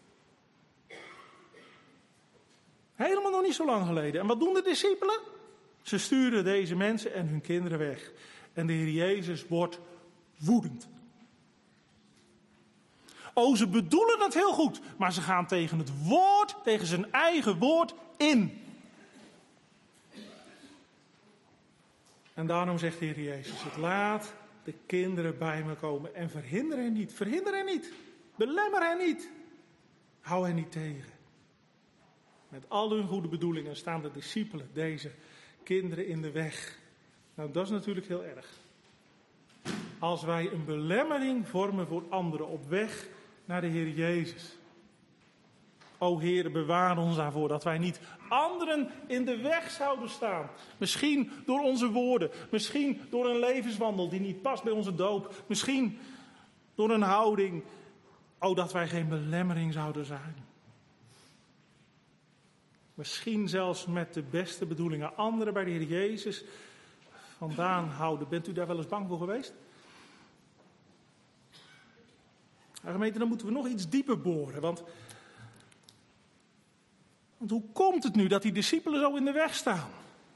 Helemaal nog niet zo lang geleden. En wat doen de discipelen? Ze sturen deze mensen en hun kinderen weg. En de Heer Jezus wordt woedend. Oh, ze bedoelen het heel goed, maar ze gaan tegen het woord, tegen zijn eigen woord in. En daarom zegt de Heer Jezus, het laat de kinderen bij me komen en verhinder hen niet. Verhinder hen niet. Belemmer hen niet. Hou hen niet tegen. Met al hun goede bedoelingen staan de discipelen deze kinderen in de weg. Nou, dat is natuurlijk heel erg. Als wij een belemmering vormen voor anderen op weg naar de Heer Jezus. O Heer, bewaar ons daarvoor dat wij niet anderen in de weg zouden staan. Misschien door onze woorden, misschien door een levenswandel die niet past bij onze doop. Misschien door een houding, o dat wij geen belemmering zouden zijn. Misschien zelfs met de beste bedoelingen anderen bij de Heer Jezus vandaan houden. Bent u daar wel eens bang voor geweest? Nou, gemeente, dan moeten we nog iets dieper boren. Want, want hoe komt het nu dat die discipelen zo in de weg staan?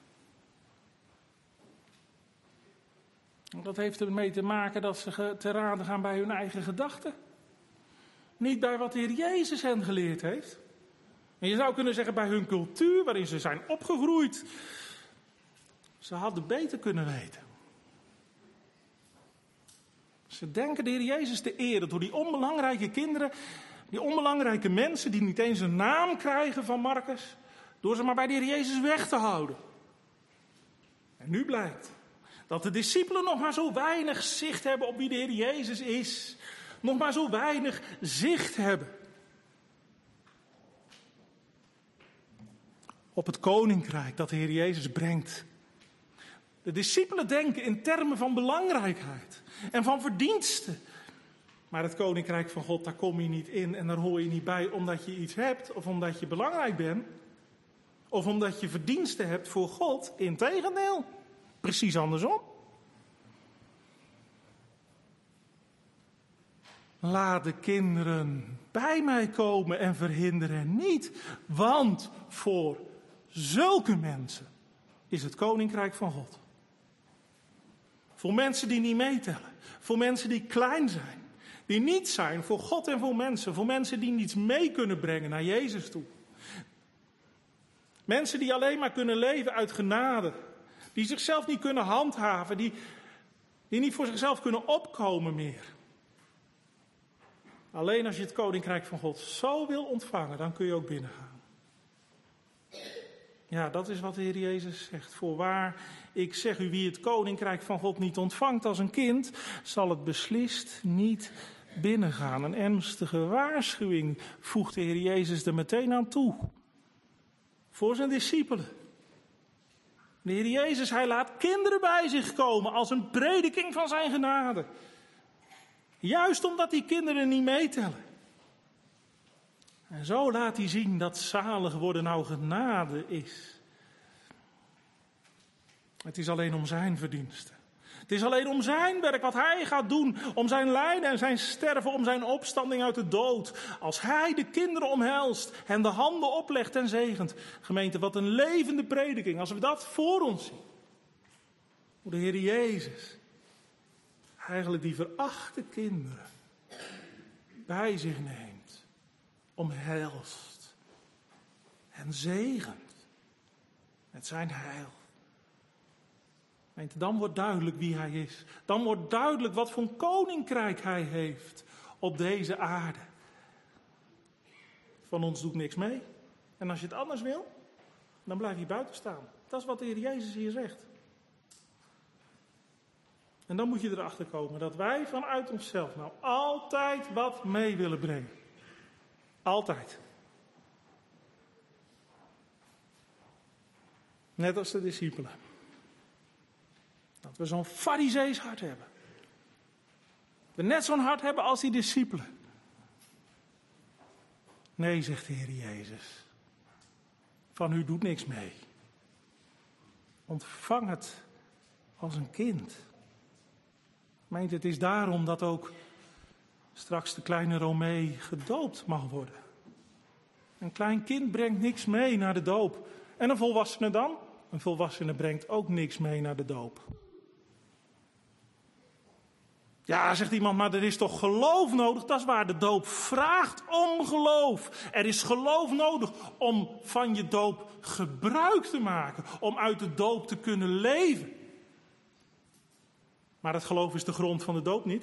Dat heeft ermee te maken dat ze te raden gaan bij hun eigen gedachten. Niet bij wat de Heer Jezus hen geleerd heeft. En je zou kunnen zeggen bij hun cultuur waarin ze zijn opgegroeid. Ze hadden beter kunnen weten. Ze denken de Heer Jezus te eren door die onbelangrijke kinderen, die onbelangrijke mensen die niet eens een naam krijgen van Marcus, door ze maar bij de Heer Jezus weg te houden. En nu blijkt dat de discipelen nog maar zo weinig zicht hebben op wie de Heer Jezus is. Nog maar zo weinig zicht hebben op het koninkrijk dat de Heer Jezus brengt. De discipelen denken in termen van belangrijkheid en van verdiensten. Maar het koninkrijk van God, daar kom je niet in en daar hoor je niet bij omdat je iets hebt of omdat je belangrijk bent. Of omdat je verdiensten hebt voor God. Integendeel, precies andersom. Laat de kinderen bij mij komen en verhinder hen niet. Want voor zulke mensen is het koninkrijk van God. Voor mensen die niet meetellen. Voor mensen die klein zijn. Die niet zijn voor God en voor mensen. Voor mensen die niets mee kunnen brengen naar Jezus toe. Mensen die alleen maar kunnen leven uit genade. Die zichzelf niet kunnen handhaven. Die, die niet voor zichzelf kunnen opkomen meer. Alleen als je het koninkrijk van God zo wil ontvangen, dan kun je ook binnengaan. Ja, dat is wat de Heer Jezus zegt. Voorwaar, ik zeg u, wie het koninkrijk van God niet ontvangt als een kind, zal het beslist niet binnengaan. Een ernstige waarschuwing voegt de Heer Jezus er meteen aan toe. Voor zijn discipelen. De Heer Jezus, hij laat kinderen bij zich komen als een prediking van zijn genade. Juist omdat die kinderen niet meetellen. En zo laat hij zien dat zalig worden nou genade is. Het is alleen om zijn verdiensten. Het is alleen om zijn werk wat hij gaat doen. Om zijn lijden en zijn sterven, om zijn opstanding uit de dood. Als hij de kinderen omhelst, hen de handen oplegt en zegent. Gemeente, wat een levende prediking. Als we dat voor ons zien. Hoe de Heer Jezus eigenlijk die verachte kinderen bij zich neemt, omhelst en zegent met zijn heil. Dan wordt duidelijk wie hij is. Dan wordt duidelijk wat voor een koninkrijk hij heeft op deze aarde. Van ons doet niks mee. En als je het anders wil, dan blijf je buiten staan. Dat is wat de Heer Jezus hier zegt. En dan moet je erachter komen dat wij vanuit onszelf nou altijd wat mee willen brengen. Altijd. Net als de discipelen. Dat we zo'n farisees hart hebben. We net zo'n hart hebben als die discipelen. Nee, zegt de Heer Jezus. Van u doet niks mee. Ontvang het als een kind. Meent, het is daarom dat ook straks de kleine Romee gedoopt mag worden. Een klein kind brengt niks mee naar de doop. En een volwassene dan? Een volwassene brengt ook niks mee naar de doop. Ja, zegt iemand, maar er is toch geloof nodig? Dat is waar, de doop vraagt om geloof. Er is geloof nodig om van je doop gebruik te maken. Om uit de doop te kunnen leven. Maar het geloof is de grond van de doop niet.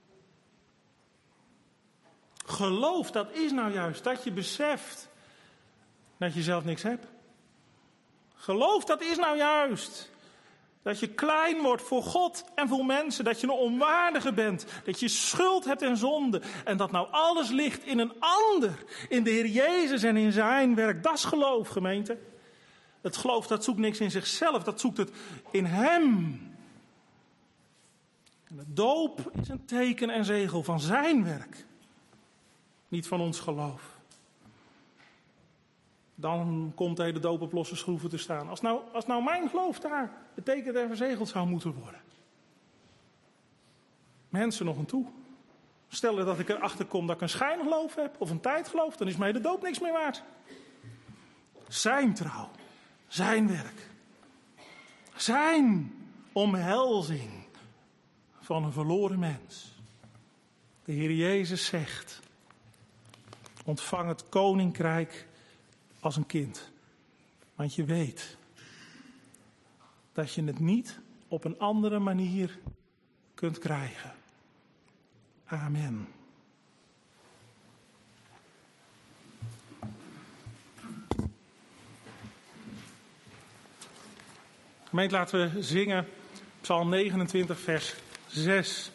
Geloof, dat is nou juist dat je beseft dat je zelf niks hebt. Geloof, dat is nou juist dat je klein wordt voor God en voor mensen. Dat je een onwaardige bent. Dat je schuld hebt en zonde. En dat nou alles ligt in een ander. In de Heer Jezus en in zijn werk. Dat is geloof, gemeente. Het geloof, dat zoekt niks in zichzelf. Dat zoekt het in hem. En de doop is een teken en zegel van zijn werk. Niet van ons geloof. Dan komt de hele doop op losse schroeven te staan. Als nou, als nou mijn geloof daar betekend en verzegeld zou moeten worden. Mensen nog een toe. Stel dat ik erachter kom dat ik een schijngeloof heb of een tijdgeloof, dan is mij de doop niks meer waard. Zijn trouw, zijn werk, zijn omhelzing van een verloren mens. De Heer Jezus zegt, ontvang het koninkrijk als een kind. Want je weet dat je het niet op een andere manier kunt krijgen. Amen. Gemeente, laten we zingen Psalm negenentwintig, vers zes.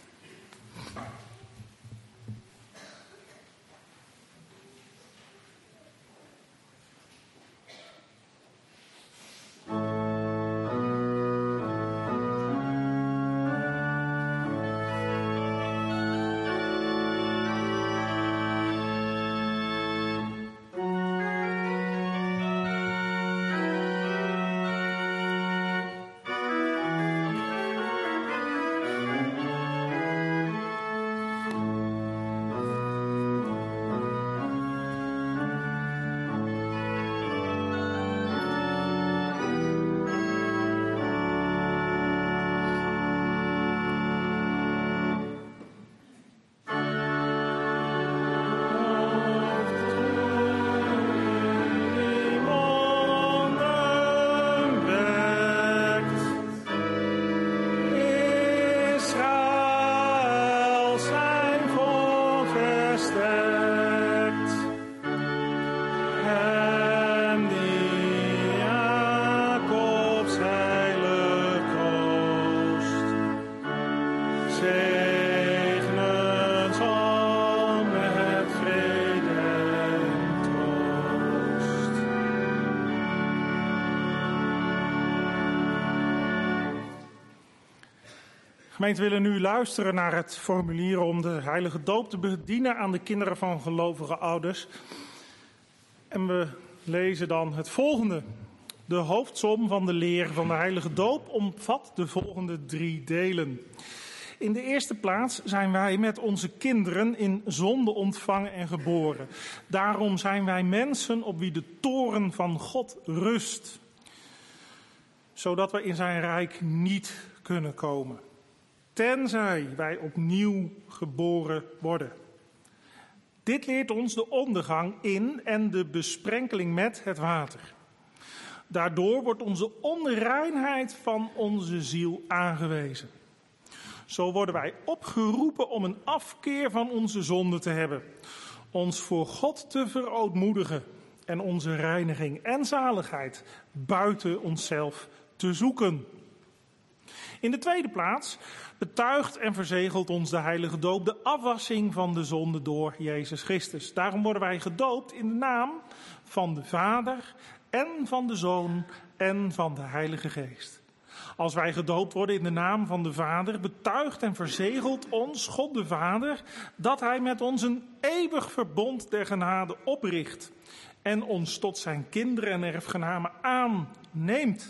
Gemeente, we willen nu luisteren naar het formulier om de heilige doop te bedienen aan de kinderen van gelovige ouders. En we lezen dan het volgende. De hoofdsom van de leer van de heilige doop omvat de volgende drie delen. In de eerste plaats zijn wij met onze kinderen in zonde ontvangen en geboren. Daarom zijn wij mensen op wie de toorn van God rust. Zodat we in zijn rijk niet kunnen komen. Tenzij wij opnieuw geboren worden. Dit leert ons de ondergang in en de besprenkeling met het water. Daardoor wordt onze onreinheid van onze ziel aangewezen. Zo worden wij opgeroepen om een afkeer van onze zonde te hebben. Ons voor God te verootmoedigen en onze reiniging en zaligheid buiten onszelf te zoeken. In de tweede plaats betuigt en verzegelt ons de heilige doop de afwassing van de zonde door Jezus Christus. Daarom worden wij gedoopt in de naam van de Vader en van de Zoon en van de Heilige Geest. Als wij gedoopt worden in de naam van de Vader, betuigt en verzegelt ons God de Vader dat hij met ons een eeuwig verbond der genade opricht en ons tot zijn kinderen en erfgenamen aanneemt.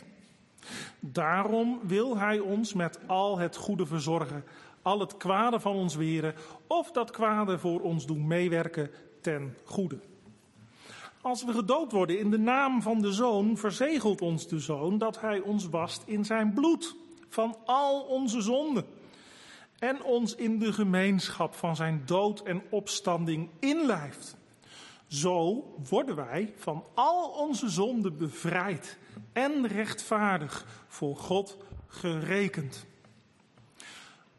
Daarom wil hij ons met al het goede verzorgen, al het kwade van ons weren, of dat kwade voor ons doen meewerken ten goede. Als we gedoopt worden in de naam van de Zoon, verzegelt ons de Zoon dat hij ons wast in zijn bloed van al onze zonden. En ons in de gemeenschap van zijn dood en opstanding inlijft. Zo worden wij van al onze zonden bevrijd en rechtvaardig voor God gerekend.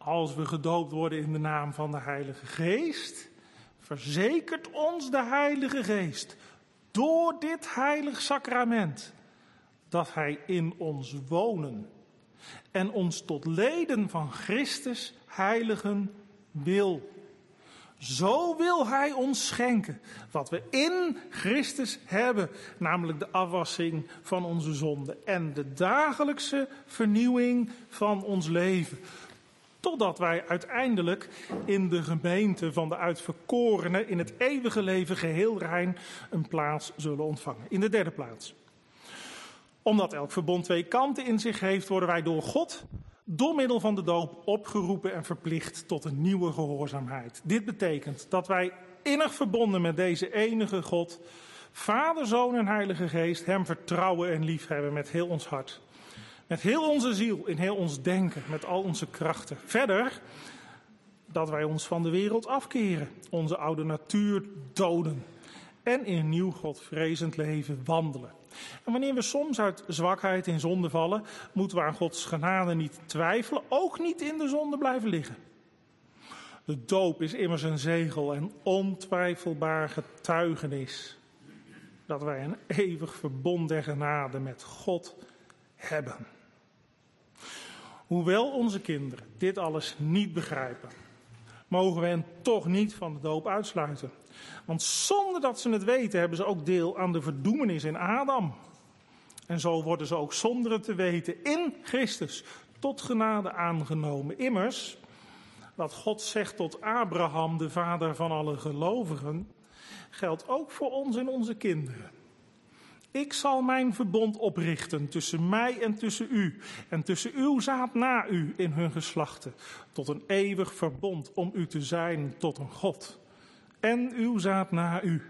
als we gedoopt worden in de naam van de Heilige Geest, verzekert ons de Heilige Geest door dit heilig sacrament dat Hij in ons wonen en ons tot leden van Christus heiligen wil. Zo wil Hij ons schenken wat we in Christus hebben, namelijk de afwassing van onze zonden en de dagelijkse vernieuwing van ons leven. Totdat wij uiteindelijk in de gemeente van de uitverkorenen in het eeuwige leven geheel rein een plaats zullen ontvangen. In de derde plaats. Omdat elk verbond twee kanten in zich heeft, worden wij door God door middel van de doop opgeroepen en verplicht tot een nieuwe gehoorzaamheid. Dit betekent dat wij innig verbonden met deze enige God, Vader, Zoon en Heilige Geest, Hem vertrouwen en liefhebben met heel ons hart. Met heel onze ziel, in heel ons denken, met al onze krachten. Verder, dat wij ons van de wereld afkeren, onze oude natuur doden en in een nieuw Godvrezend leven wandelen. En wanneer we soms uit zwakheid in zonde vallen, moeten we aan Gods genade niet twijfelen, ook niet in de zonde blijven liggen. De doop is immers een zegel en ontwijfelbaar getuigenis dat wij een eeuwig verbond der genade met God hebben. Hoewel onze kinderen dit alles niet begrijpen, mogen we hen toch niet van de doop uitsluiten. Want zonder dat ze het weten, hebben ze ook deel aan de verdoemenis in Adam. En zo worden ze ook zonder het te weten in Christus tot genade aangenomen. Immers, wat God zegt tot Abraham, de vader van alle gelovigen, geldt ook voor ons en onze kinderen. Ik zal mijn verbond oprichten tussen mij en tussen u en tussen uw zaad na u in hun geslachten, tot een eeuwig verbond om u te zijn tot een God. En uw zaad na u.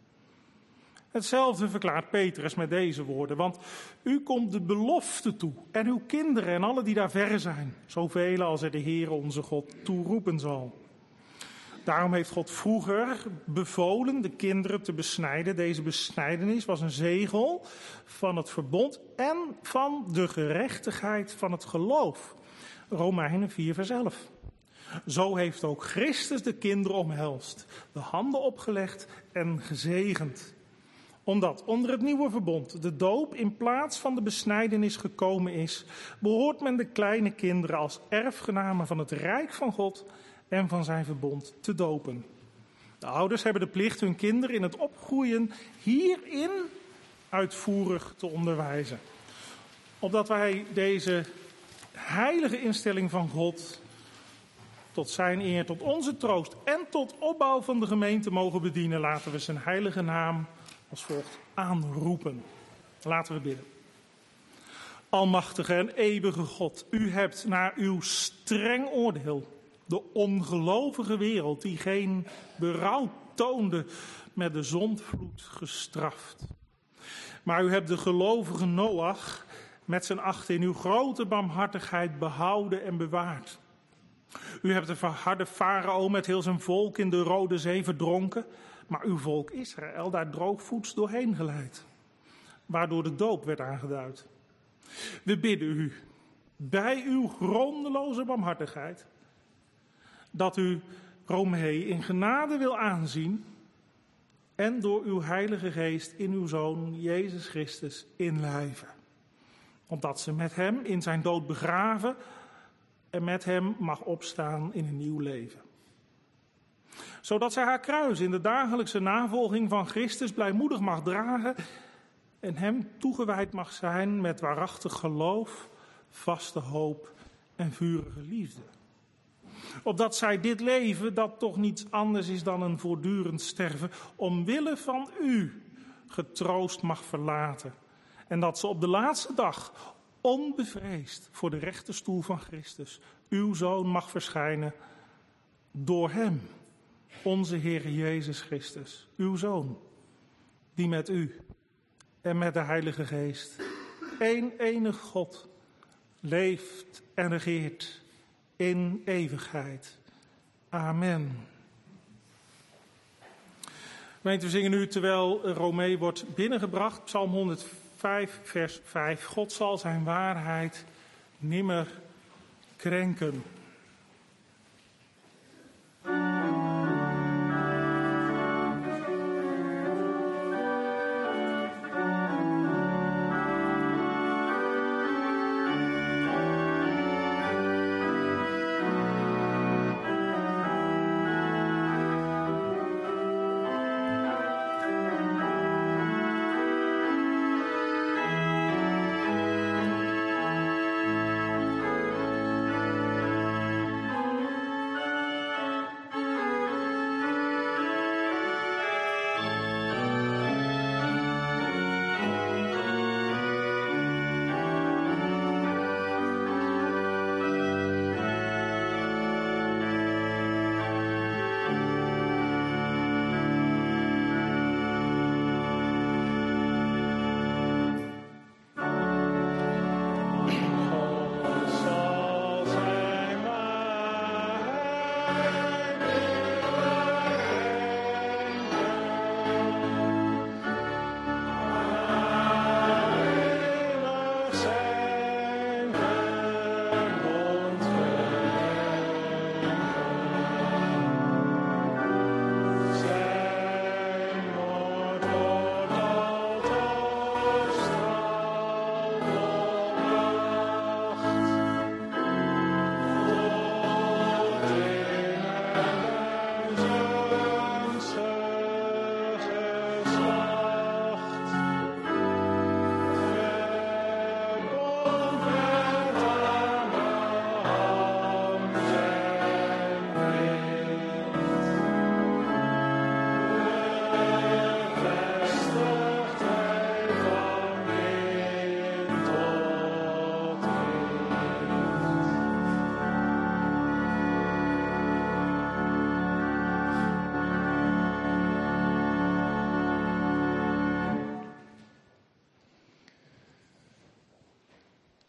Hetzelfde verklaart Petrus met deze woorden, want u komt de belofte toe en uw kinderen en alle die daar verre zijn, zoveel als er de Heer onze God toeroepen zal. Daarom heeft God vroeger bevolen de kinderen te besnijden. Deze besnijdenis was een zegel van het verbond en van de gerechtigheid van het geloof. Romeinen vier vers elf. Zo heeft ook Christus de kinderen omhelst, de handen opgelegd en gezegend. Omdat onder het nieuwe verbond de doop in plaats van de besnijdenis gekomen is, behoort men de kleine kinderen als erfgenamen van het rijk van God en van zijn verbond te dopen. De ouders hebben de plicht hun kinderen in het opgroeien hierin uitvoerig te onderwijzen. Opdat wij deze heilige instelling van God tot zijn eer, tot onze troost en tot opbouw van de gemeente mogen bedienen, laten we zijn heilige naam als volgt aanroepen. Laten we bidden. Almachtige en eeuwige God, u hebt naar uw streng oordeel de ongelovige wereld die geen berouw toonde met de zondvloed gestraft. Maar u hebt de gelovige Noach met zijn acht in uw grote barmhartigheid behouden en bewaard. U hebt de verharde Farao met heel zijn volk in de Rode Zee verdronken, maar uw volk Israël daar droogvoets doorheen geleid, waardoor de doop werd aangeduid. We bidden u, bij uw grondeloze barmhartigheid, dat u Romee in genade wil aanzien en door uw Heilige Geest in uw Zoon Jezus Christus inlijven. Opdat ze met hem in zijn dood begraven en met hem mag opstaan in een nieuw leven. Zodat zij haar kruis in de dagelijkse navolging van Christus blijmoedig mag dragen en hem toegewijd mag zijn met waarachtig geloof, vaste hoop en vurige liefde. Opdat zij dit leven, dat toch niets anders is dan een voortdurend sterven, omwille van u getroost mag verlaten. En dat ze op de laatste dag onbevreesd voor de rechterstoel van Christus, uw Zoon, mag verschijnen door hem, onze Heer Jezus Christus, uw Zoon, die met u en met de Heilige Geest, één enig God, leeft en regeert in eeuwigheid. Amen. Gemeente, we zingen nu terwijl Romee wordt binnengebracht, Psalm honderdvijf, vers vijf. God zal zijn waarheid nimmer krenken.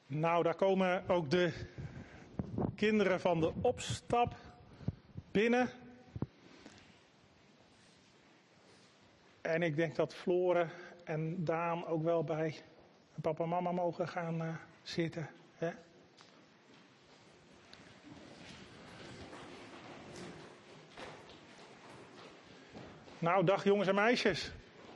Nou, daar komen ook de kinderen van de opstap binnen. En ik denk dat Floren en Daan ook wel bij papa en mama mogen gaan uh, zitten. Hè? Nou, dag jongens en meisjes.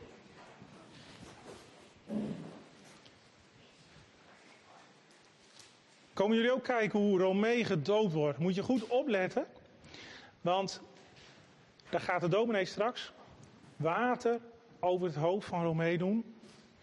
Komen jullie ook kijken hoe Romee gedoopt wordt? Moet je goed opletten. Want daar gaat de dominee straks water over het hoofd van Romee doen.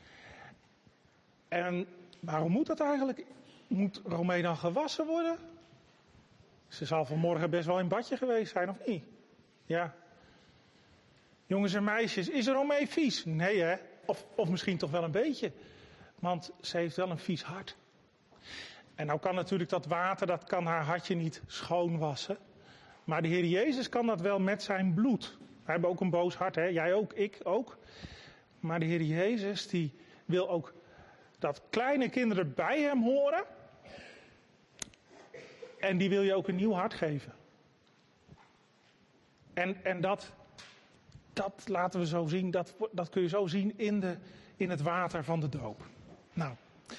En waarom moet dat eigenlijk? Moet Romee dan gewassen worden? Ze zal vanmorgen best wel in badje geweest zijn, of niet? Ja. Jongens en meisjes, is Romee vies? Nee hè? Of, of misschien toch wel een beetje. Want ze heeft wel een vies hart. En nou kan natuurlijk dat water, dat kan haar hartje niet schoonwassen. Maar de Heer Jezus kan dat wel met zijn bloed. Wij hebben ook een boos hart, hè? Jij ook, ik ook. Maar de Heer Jezus, die wil ook dat kleine kinderen bij hem horen. En die wil je ook een nieuw hart geven. En, en dat, dat laten we zo zien, dat, dat kun je zo zien in, de, in het water van de doop. Nou,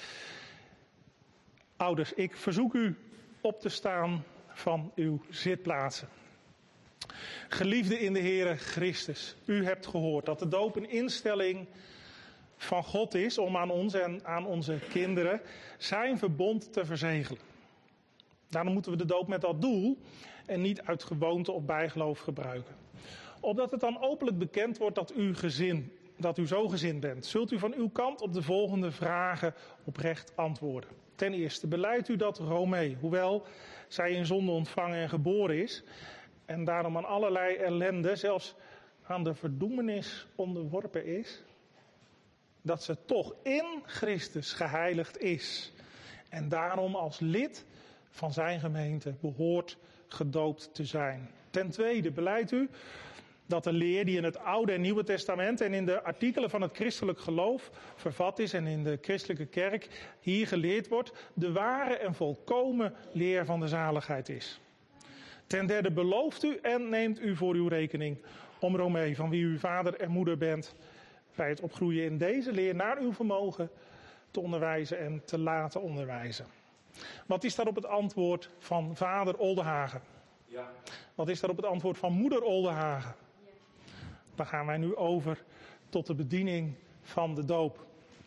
ouders, ik verzoek u op te staan van uw zitplaatsen. Geliefden in de Heere Christus, u hebt gehoord dat de doop een instelling van God is om aan ons en aan onze kinderen zijn verbond te verzegelen. Daarom moeten we de doop met dat doel en niet uit gewoonte of bijgeloof gebruiken. Opdat het dan openlijk bekend wordt dat u gezin, dat u zo gezind bent, zult u van uw kant op de volgende vragen oprecht antwoorden. Ten eerste, belijdt u dat Romee, hoewel zij in zonde ontvangen en geboren is, en daarom aan allerlei ellende, zelfs aan de verdoemenis onderworpen is, dat ze toch in Christus geheiligd is en daarom als lid van zijn gemeente behoort gedoopt te zijn. Ten tweede, belijdt u dat de leer die in het Oude en Nieuwe Testament en in de artikelen van het christelijk geloof vervat is en in de christelijke kerk hier geleerd wordt, de ware en volkomen leer van de zaligheid is. Ten derde, belooft u en neemt u voor uw rekening om Romee, van wie u vader en moeder bent, bij het opgroeien in deze leer naar uw vermogen te onderwijzen en te laten onderwijzen. Wat is daarop het antwoord van vader Oldenhagen? Ja. Wat is daarop het antwoord van moeder Oldenhagen? Ja. Dan gaan wij nu over tot de bediening van de doop.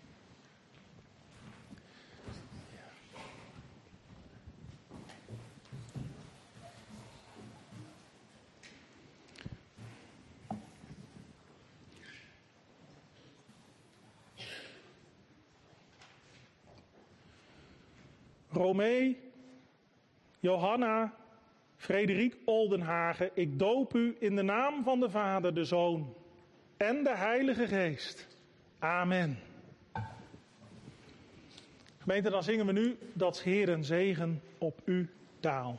Romee, Johanna, Frederik Oldenhagen, ik doop u in de naam van de Vader, de Zoon en de Heilige Geest. Amen. Gemeente, dan zingen we nu dat 's Heeren zegen op u daal.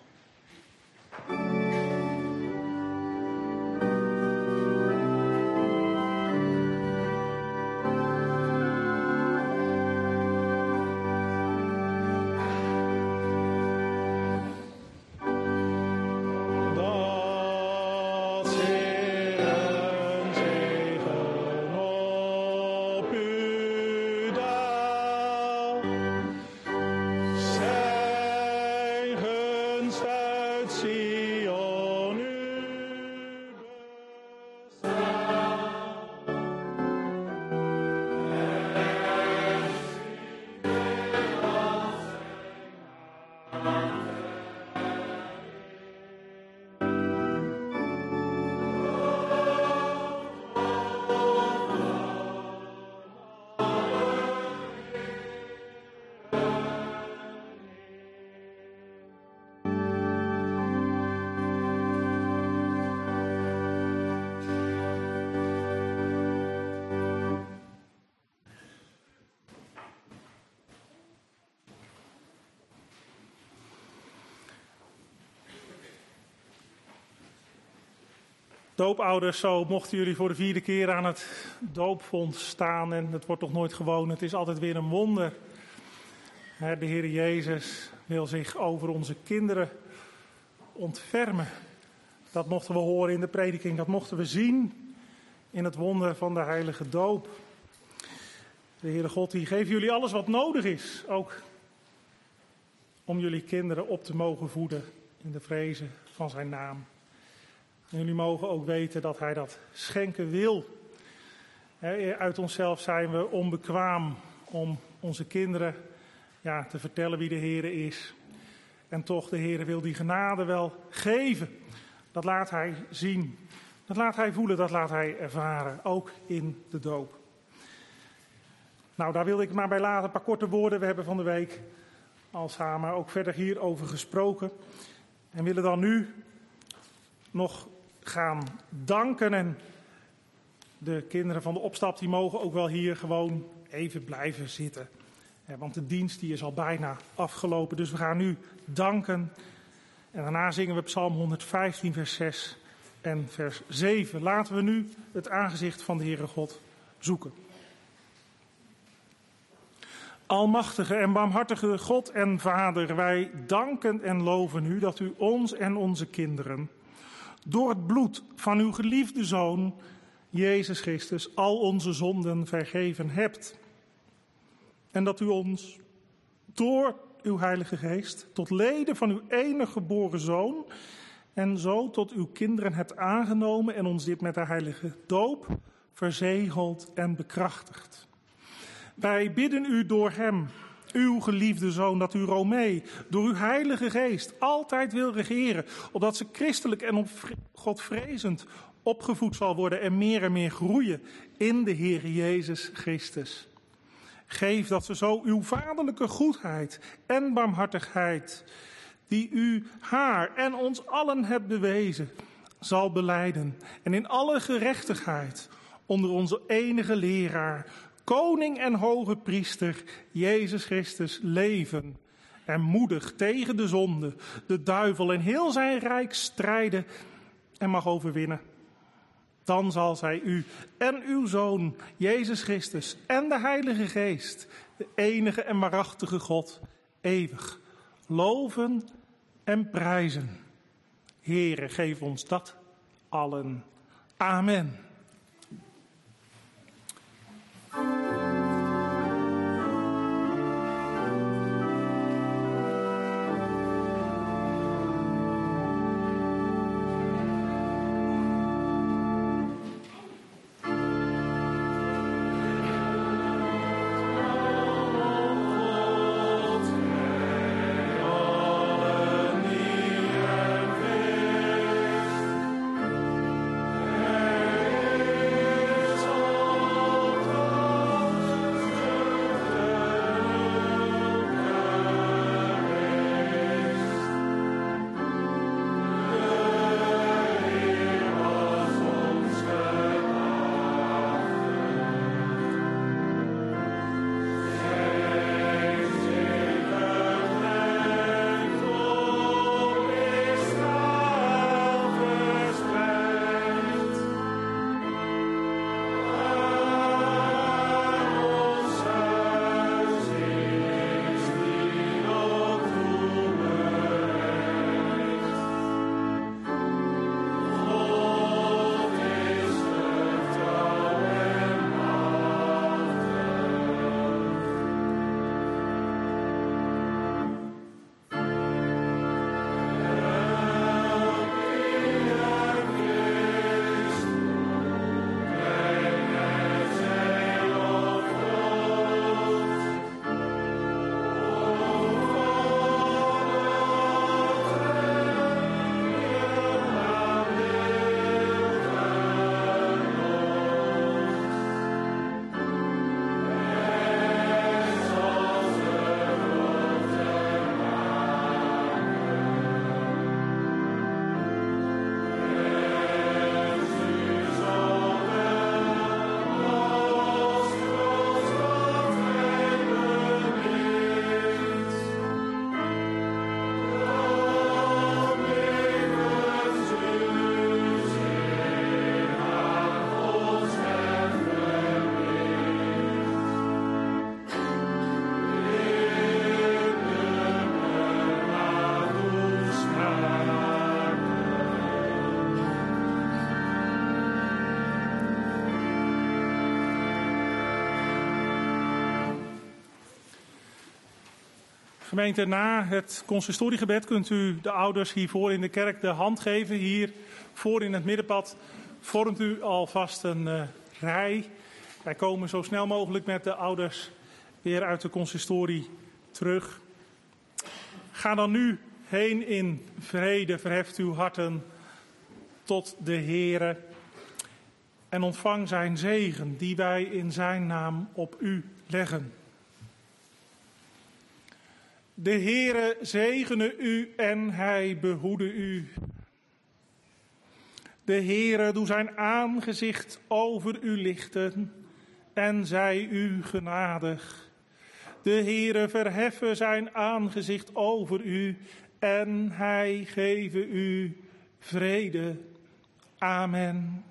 Doopouders, zo mochten jullie voor de vierde keer aan het doopvont staan. En het wordt toch nooit gewoon, het is altijd weer een wonder De Heer Jezus wil zich over onze kinderen ontfermen. Dat mochten we horen in de prediking, dat mochten we zien in het wonder van de heilige doop. De Heere God die geeft jullie alles wat nodig is, ook om jullie kinderen op te mogen voeden in de vrezen van zijn naam. En jullie mogen ook weten dat hij dat schenken wil. Uit onszelf zijn we onbekwaam om onze kinderen ja, te vertellen wie de Heere is. En toch, de Heere wil die genade wel geven. Dat laat hij zien. Dat laat hij voelen, dat laat hij ervaren. Ook in de doop. Nou, daar wil ik maar bij laten. Een paar korte woorden. We hebben van de week al samen ook verder hierover gesproken. En willen dan nu nog gaan danken. En de kinderen van de opstap die mogen ook wel hier gewoon even blijven zitten. Want de dienst die is al bijna afgelopen. Dus we gaan nu danken. En daarna zingen we Psalm honderdvijftien vers zes en vers zeven. Laten we nu het aangezicht van de Heere God zoeken. Almachtige en barmhartige God en Vader, wij danken en loven u dat u ons en onze kinderen door het bloed van uw geliefde Zoon, Jezus Christus, al onze zonden vergeven hebt. En dat u ons door uw Heilige Geest tot leden van uw enige geboren Zoon en zo tot uw kinderen hebt aangenomen en ons dit met de heilige doop verzegeld en bekrachtigd. Wij bidden u door hem, uw geliefde Zoon, dat u Romee door uw Heilige Geest altijd wil regeren, opdat ze christelijk en op Godvrezend opgevoed zal worden en meer en meer groeien in de Heer Jezus Christus. Geef dat ze zo uw vaderlijke goedheid en barmhartigheid, die u haar en ons allen hebt bewezen, zal belijden en in alle gerechtigheid onder onze enige leraar, koning en hoge priester, Jezus Christus, leven en moedig tegen de zonde, de duivel en heel zijn rijk strijden en mag overwinnen. Dan zal zij u en uw Zoon, Jezus Christus, en de Heilige Geest, de enige en waarachtige God, eeuwig loven en prijzen. Heere, geef ons dat allen. Amen. Amen. Gemeente, na het consistoriegebed kunt u de ouders hiervoor in de kerk de hand geven. Hier voor in het middenpad vormt u alvast een uh, rij. Wij komen zo snel mogelijk met de ouders weer uit de consistorie terug. Ga dan nu heen in vrede, verheft uw harten tot de Heere en ontvang zijn zegen die wij in zijn naam op u leggen. De Heere zegene u en hij behoede u. De Heere doe zijn aangezicht over u lichten en zij u genadig. De Heere verheffe zijn aangezicht over u en hij geve u vrede. Amen.